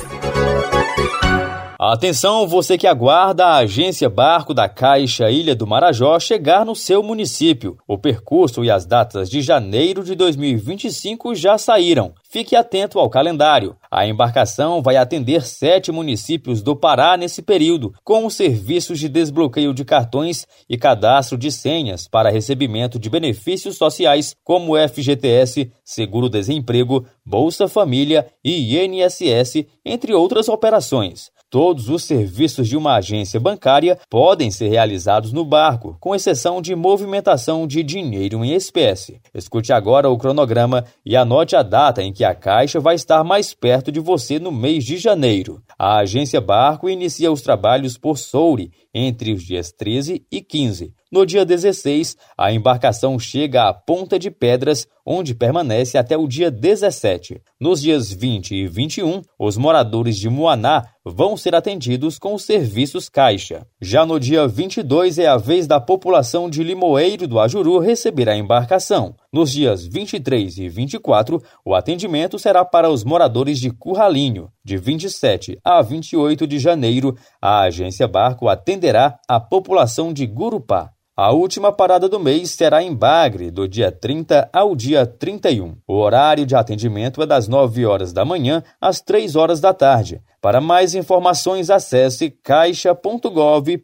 Atenção, você que aguarda a Agência Barco da Caixa Ilha do Marajó chegar no seu município. O percurso e as datas de janeiro de 2025 já saíram. Fique atento ao calendário. A embarcação vai atender 7 municípios do Pará nesse período, com os serviços de desbloqueio de cartões e cadastro de senhas para recebimento de benefícios sociais como FGTS, Seguro-Desemprego, Bolsa Família e INSS, entre outras operações. Todos os serviços de uma agência bancária podem ser realizados no barco, com exceção de movimentação de dinheiro em espécie. Escute agora o cronograma e anote a data em que a Caixa vai estar mais perto de você no mês de janeiro. A agência Barco inicia os trabalhos por Soure entre os dias 13 e 15. No dia 16, a embarcação chega à Ponta de Pedras, onde permanece até o dia 17. Nos dias 20 e 21, os moradores de Muaná vão ser atendidos com os serviços Caixa. Já no dia 22 é a vez da população de Limoeiro do Ajuru receber a embarcação. Nos dias 23 e 24, o atendimento será para os moradores de Curralinho. De 27 a 28 de janeiro, a agência Barco atenderá a população de Gurupá. A última parada do mês será em Bagre, do dia 30 ao dia 31. O horário de atendimento é das 9 horas da manhã às 3 horas da tarde. Para mais informações, acesse caixa.gov.br.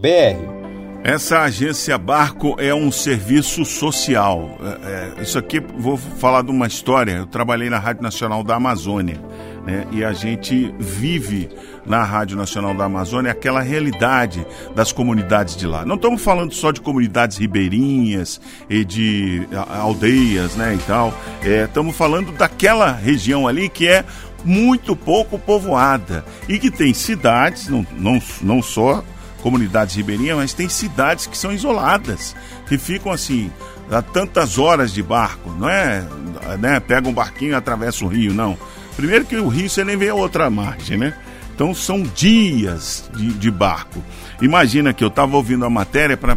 Essa agência Barco é um serviço social. Isso aqui, vou falar de uma história. Eu trabalhei na Rádio Nacional da Amazônia, né? E a gente vive na Rádio Nacional da Amazônia aquela realidade das comunidades de lá. Não estamos falando só de comunidades ribeirinhas e de aldeias, né, e tal. Estamos falando daquela região ali que é muito pouco povoada e que tem cidades, não só comunidades ribeirinhas, mas tem cidades que são isoladas, que ficam assim, a tantas horas de barco, não é, né, pega um barquinho e atravessa o rio, não. Primeiro que o rio você nem vê a outra margem, né? Então são dias de barco. Imagina que eu estava ouvindo a matéria para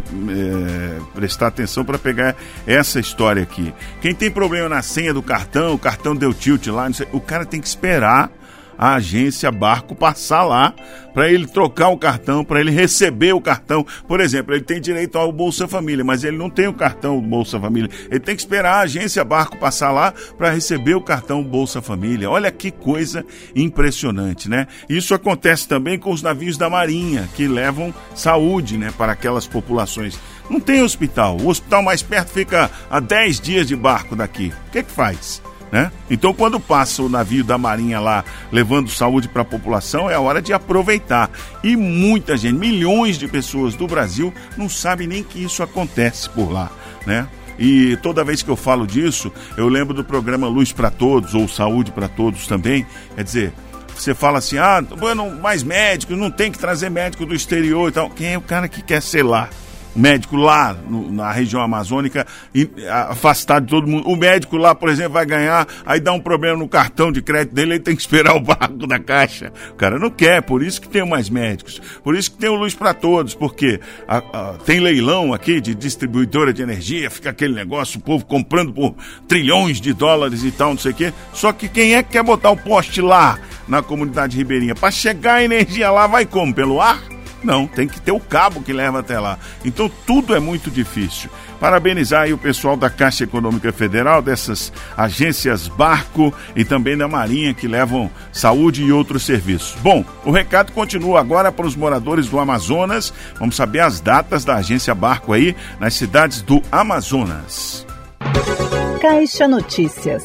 prestar atenção para pegar essa história aqui. Quem tem problema na senha do cartão, o cartão deu tilt lá, não sei, o cara tem que esperar a agência Barco passar lá para ele trocar o cartão, para ele receber o cartão. Por exemplo, ele tem direito ao Bolsa Família, mas ele não tem o cartão do Bolsa Família. Ele tem que esperar a agência Barco passar lá para receber o cartão Bolsa Família. Olha que coisa impressionante, né? Isso acontece também com os navios da Marinha, que levam saúde, né, para aquelas populações. Não tem hospital. O hospital mais perto fica a 10 dias de barco daqui. O que faz? Né? Então, quando passa o navio da Marinha lá levando saúde para a população, é a hora de aproveitar. E muita gente, milhões de pessoas do Brasil não sabem nem que isso acontece por lá, né? E toda vez que eu falo disso, eu lembro do programa Luz para Todos, ou Saúde para Todos também. Quer dizer, você fala assim, bueno, mais médicos, não tem que trazer médico do exterior e tal. Quem é o cara que quer ser lá? Médico lá na região amazônica, afastado de todo mundo. O médico lá, por exemplo, vai ganhar, aí dá um problema no cartão de crédito dele, ele tem que esperar o barco da Caixa. O cara não quer, por isso que tem mais médicos. Por isso que tem o Luz para Todos, porque tem leilão aqui de distribuidora de energia, fica aquele negócio, o povo comprando por trilhões de dólares e tal, não sei o quê. Só que quem é que quer botar o poste lá na comunidade ribeirinha? Para chegar a energia lá, vai como? Pelo ar? Não, tem que ter o cabo que leva até lá. Então tudo é muito difícil. Parabenizar aí o pessoal da Caixa Econômica Federal, dessas agências Barco e também da Marinha que levam saúde e outros serviços. Bom, o recado continua agora para os moradores do Amazonas. Vamos saber as datas da agência Barco aí nas cidades do Amazonas. Caixa Notícias.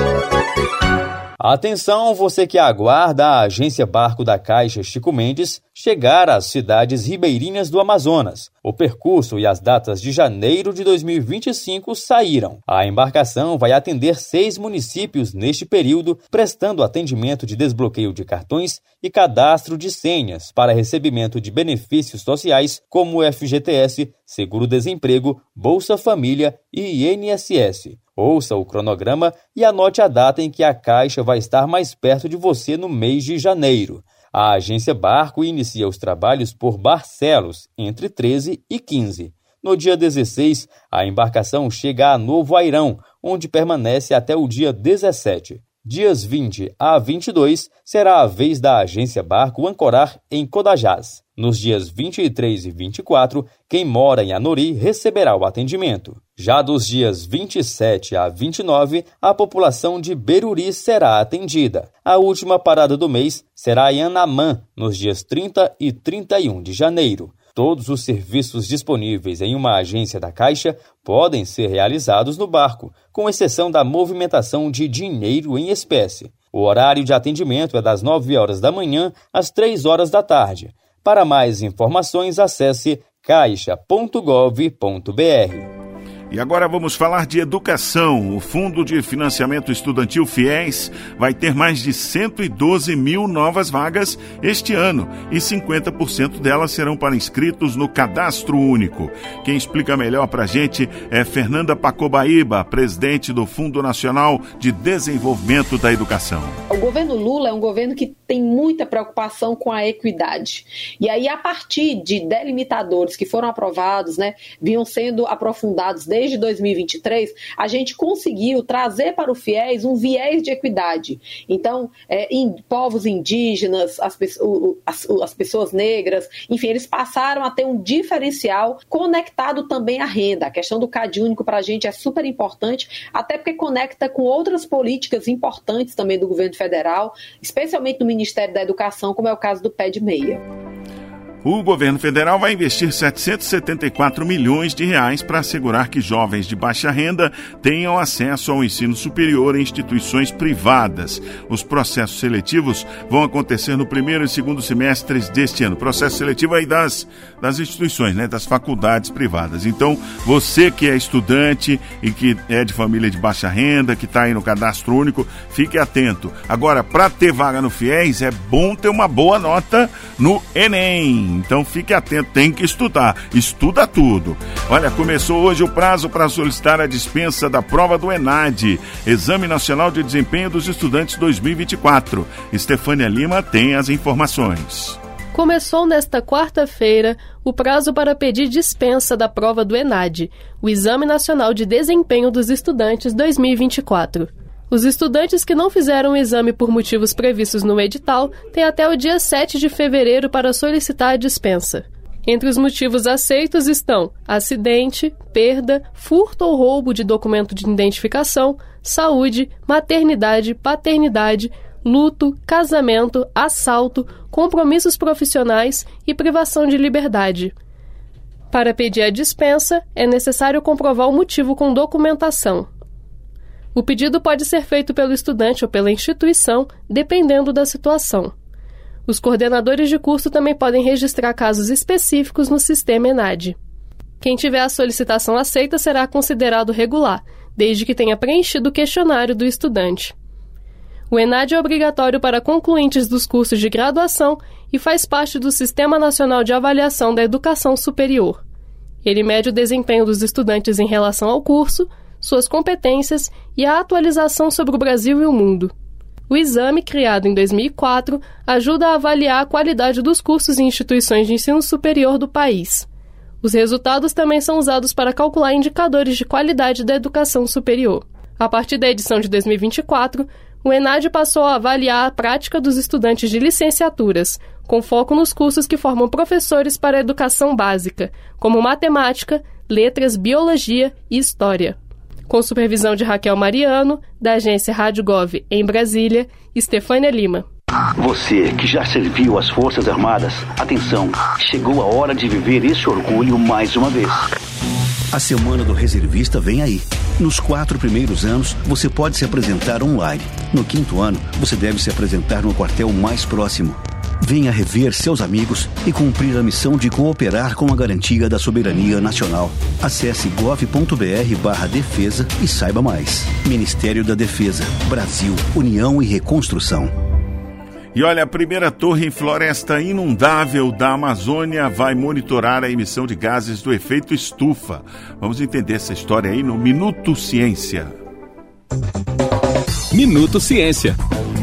Atenção, você que aguarda a agência Barco da Caixa Chico Mendes chegar às cidades ribeirinhas do Amazonas. O percurso e as datas de janeiro de 2025 saíram. A embarcação vai atender 6 municípios neste período, prestando atendimento de desbloqueio de cartões e cadastro de senhas para recebimento de benefícios sociais como o FGTS, Seguro-Desemprego, Bolsa Família e INSS. Ouça o cronograma e anote a data em que a Caixa vai estar mais perto de você no mês de janeiro. A agência Barco inicia os trabalhos por Barcelos, entre 13 e 15. No dia 16, a embarcação chega a Novo Airão, onde permanece até o dia 17. Dias 20 a 22 será a vez da agência Barco ancorar em Codajás. Nos dias 23 e 24, quem mora em Anori receberá o atendimento. Já dos dias 27 a 29, a população de Beruri será atendida. A última parada do mês será em Anamã, nos dias 30 e 31 de janeiro. Todos os serviços disponíveis em uma agência da Caixa podem ser realizados no barco, com exceção da movimentação de dinheiro em espécie. O horário de atendimento é das 9 horas da manhã às 3 horas da tarde. Para mais informações, acesse caixa.gov.br. E agora vamos falar de educação. O Fundo de Financiamento Estudantil FIES vai ter mais de 112 mil novas vagas este ano e 50% delas serão para inscritos no Cadastro Único. Quem explica melhor para a gente é Fernanda Pacobaíba, presidente do Fundo Nacional de Desenvolvimento da Educação. O governo Lula é um governo que tem muita preocupação com a equidade. E aí, a partir de delimitadores que foram aprovados, vinham sendo aprofundados desde 2023, a gente conseguiu trazer para o FIES um viés de equidade. Então, povos indígenas, as pessoas negras, enfim, eles passaram a ter um diferencial conectado também à renda. A questão do CAD único para a gente é super importante, até porque conecta com outras políticas importantes também do governo federal, especialmente no Ministério da Educação, como é o caso do Pé de Meia. O governo federal vai investir 774 milhões de reais para assegurar que jovens de baixa renda tenham acesso ao ensino superior em instituições privadas. Os processos seletivos vão acontecer no primeiro e segundo semestres deste ano. Processo seletivo aí das instituições, das faculdades privadas. Então, você que é estudante e que é de família de baixa renda, que está aí no Cadastro Único, fique atento. Agora, para ter vaga no FIES, é bom ter uma boa nota no Enem. Então fique atento, tem que estudar, estuda tudo. Olha, começou hoje o prazo para solicitar a dispensa da prova do ENAD, Exame Nacional de Desempenho dos Estudantes 2024. Estefânia Lima tem as informações. Começou nesta quarta-feira o prazo para pedir dispensa da prova do ENAD, o Exame Nacional de Desempenho dos Estudantes 2024. Os estudantes que não fizeram o exame por motivos previstos no edital têm até o dia 7 de fevereiro para solicitar a dispensa. Entre os motivos aceitos estão acidente, perda, furto ou roubo de documento de identificação, saúde, maternidade, paternidade, luto, casamento, assalto, compromissos profissionais e privação de liberdade. Para pedir a dispensa, é necessário comprovar o motivo com documentação. O pedido pode ser feito pelo estudante ou pela instituição, dependendo da situação. Os coordenadores de curso também podem registrar casos específicos no sistema ENAD. Quem tiver a solicitação aceita será considerado regular, desde que tenha preenchido o questionário do estudante. O ENAD é obrigatório para concluintes dos cursos de graduação e faz parte do Sistema Nacional de Avaliação da Educação Superior. Ele mede o desempenho dos estudantes em relação ao curso, suas competências e a atualização sobre o Brasil e o mundo. O exame, criado em 2004, ajuda a avaliar a qualidade dos cursos em instituições de ensino superior do país. Os resultados também são usados para calcular indicadores de qualidade da educação superior. A partir da edição de 2024, o ENAD passou a avaliar a prática dos estudantes de licenciaturas, com foco nos cursos que formam professores para a educação básica, como matemática, letras, biologia e história. Com supervisão de Raquel Mariano, da agência Rádio Gov em Brasília, Estefânia Lima. Você que já serviu as Forças Armadas, atenção, chegou a hora de viver esse orgulho mais uma vez. A Semana do Reservista vem aí. Nos 4 primeiros anos, você pode se apresentar online. No 5º ano, você deve se apresentar no quartel mais próximo. Venha rever seus amigos e cumprir a missão de cooperar com a garantia da soberania nacional. Acesse gov.br/defesa e saiba mais. Ministério da Defesa, Brasil, União e Reconstrução. E olha, a primeira torre em floresta inundável da Amazônia vai monitorar a emissão de gases do efeito estufa. Vamos entender essa história aí no Minuto Ciência. Minuto Ciência.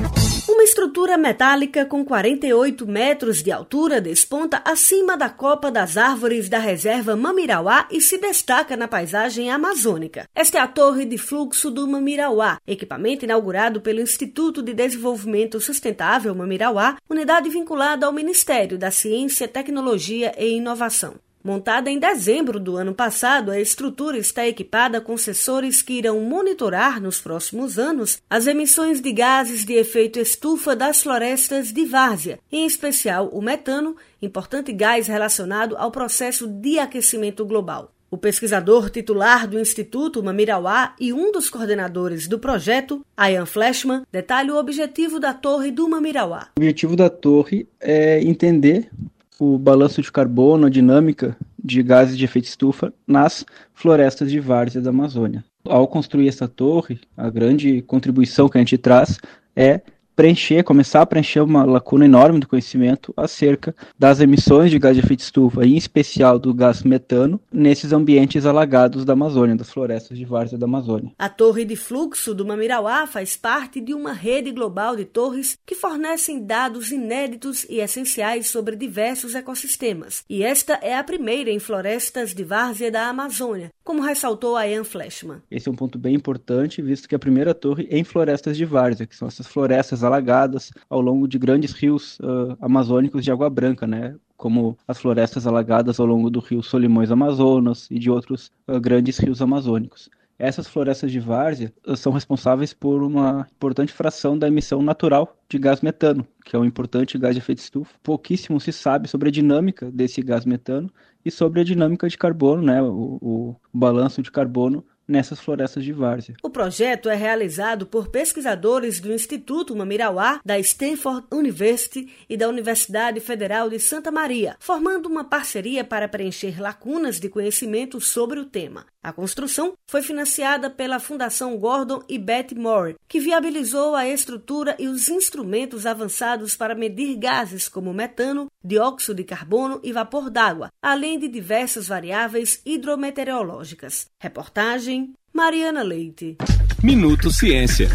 Uma estrutura metálica com 48 metros de altura desponta acima da copa das árvores da reserva Mamirauá e se destaca na paisagem amazônica. Esta é a Torre de Fluxo do Mamirauá, equipamento inaugurado pelo Instituto de Desenvolvimento Sustentável Mamirauá, unidade vinculada ao Ministério da Ciência, Tecnologia e Inovação. Montada em dezembro do ano passado, a estrutura está equipada com sensores que irão monitorar nos próximos anos as emissões de gases de efeito estufa das florestas de várzea, em especial o metano, importante gás relacionado ao processo de aquecimento global. O pesquisador titular do Instituto Mamirauá e um dos coordenadores do projeto, Ian Fleshman, detalha o objetivo da Torre do Mamirauá. O objetivo da torre é entender o balanço de carbono, a dinâmica de gases de efeito estufa nas florestas de várzea da Amazônia. Ao construir essa torre, a grande contribuição que a gente traz é começar a preencher uma lacuna enorme do conhecimento acerca das emissões de gás de efeito estufa, em especial do gás metano, nesses ambientes alagados da Amazônia, das florestas de várzea da Amazônia. A Torre de Fluxo do Mamirauá faz parte de uma rede global de torres que fornecem dados inéditos e essenciais sobre diversos ecossistemas. E esta é a primeira em florestas de várzea da Amazônia, como ressaltou Ian Fleshman. Esse é um ponto bem importante, visto que a primeira torre em florestas de várzea, que são essas florestas alagadas ao longo de grandes rios amazônicos de água branca, né? Como as florestas alagadas ao longo do rio Solimões Amazonas e de outros grandes rios amazônicos. Essas florestas de várzea são responsáveis por uma importante fração da emissão natural de gás metano, que é um importante gás de efeito estufa. Pouquíssimo se sabe sobre a dinâmica desse gás metano e sobre a dinâmica de carbono, né? O balanço de carbono nessas florestas de várzea. O projeto é realizado por pesquisadores do Instituto Mamirauá, da Stanford University e da Universidade Federal de Santa Maria, formando uma parceria para preencher lacunas de conhecimento sobre o tema. A construção foi financiada pela Fundação Gordon e Betty Moore, que viabilizou a estrutura e os instrumentos avançados para medir gases como metano, dióxido de carbono e vapor d'água, além de diversas variáveis hidrometeorológicas. Reportagem Mariana Leite. Minuto Ciência.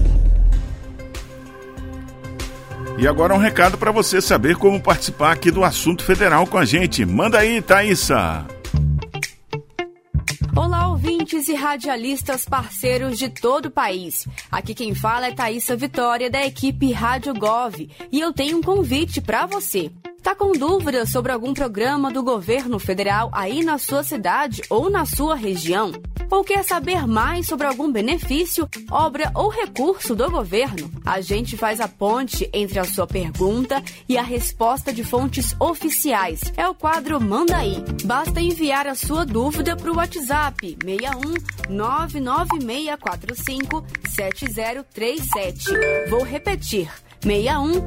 E agora um recado para você saber como participar aqui do Assunto Federal com a gente. Manda aí, Thaísa! Olá, ouvintes e radialistas parceiros de todo o país. Aqui quem fala é Thaísa Vitória, da equipe Rádio Gov, e eu tenho um convite para você. Tá com dúvidas sobre algum programa do governo federal aí na sua cidade ou na sua região? Ou quer saber mais sobre algum benefício, obra ou recurso do governo? A gente faz a ponte entre a sua pergunta e a resposta de fontes oficiais. É o quadro Manda Aí. Basta enviar a sua dúvida para o WhatsApp 61 99645 7037. Vou repetir. 61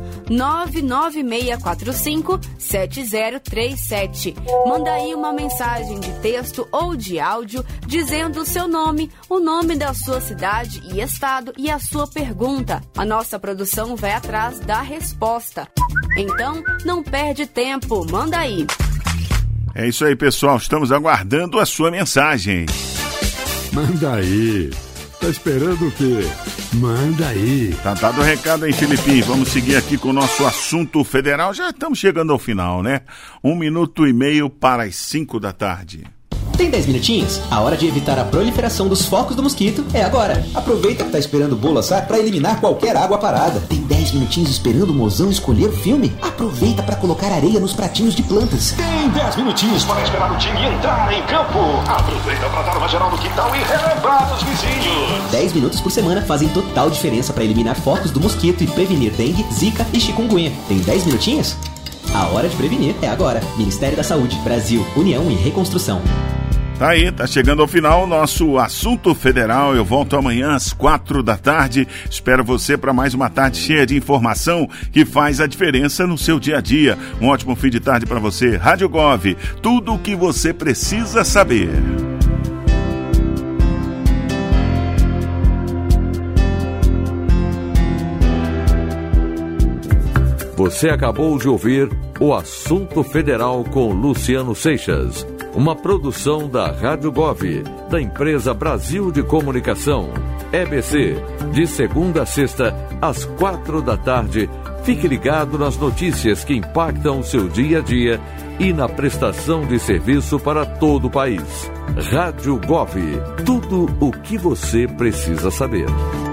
99645 7037. Manda aí uma mensagem de texto ou de áudio dizendo o seu nome, o nome da sua cidade e estado e a sua pergunta. A nossa produção vai atrás da resposta. Então, não perde tempo, manda aí. É isso aí, pessoal. Estamos aguardando a sua mensagem. Manda aí. Tá esperando o quê? Manda aí. Tá dado o recado aí, Filipinho. Vamos seguir aqui com o nosso assunto federal. Já estamos chegando ao final, né? 1 minuto e meio para as 5 da tarde. Tem 10 minutinhos? A hora de evitar a proliferação dos focos do mosquito é agora. Aproveita que tá esperando o bolo assar para eliminar qualquer água parada. Tem 10 minutinhos esperando o mozão escolher o filme? Aproveita para colocar areia nos pratinhos de plantas. Tem 10 minutinhos para esperar o time entrar em campo. Aproveita para dar uma geral no quintal e relembrar dos vizinhos. 10 minutos por semana fazem total diferença para eliminar focos do mosquito e prevenir dengue, zika e chikungunya. Tem 10 minutinhos? A hora de prevenir é agora. Ministério da Saúde, Brasil, União e Reconstrução. Tá aí, tá chegando ao final o nosso Assunto Federal. Eu volto amanhã às 4h. Espero você para mais uma tarde cheia de informação que faz a diferença no seu dia a dia. Um ótimo fim de tarde para você. Rádio Gov, tudo o que você precisa saber. Você acabou de ouvir o Assunto Federal com Luciano Seixas. Uma produção da Rádio Gov, da empresa Brasil de Comunicação, EBC, de segunda a sexta, às 4h. Fique ligado nas notícias que impactam o seu dia a dia e na prestação de serviço para todo o país. Rádio Gov, tudo o que você precisa saber.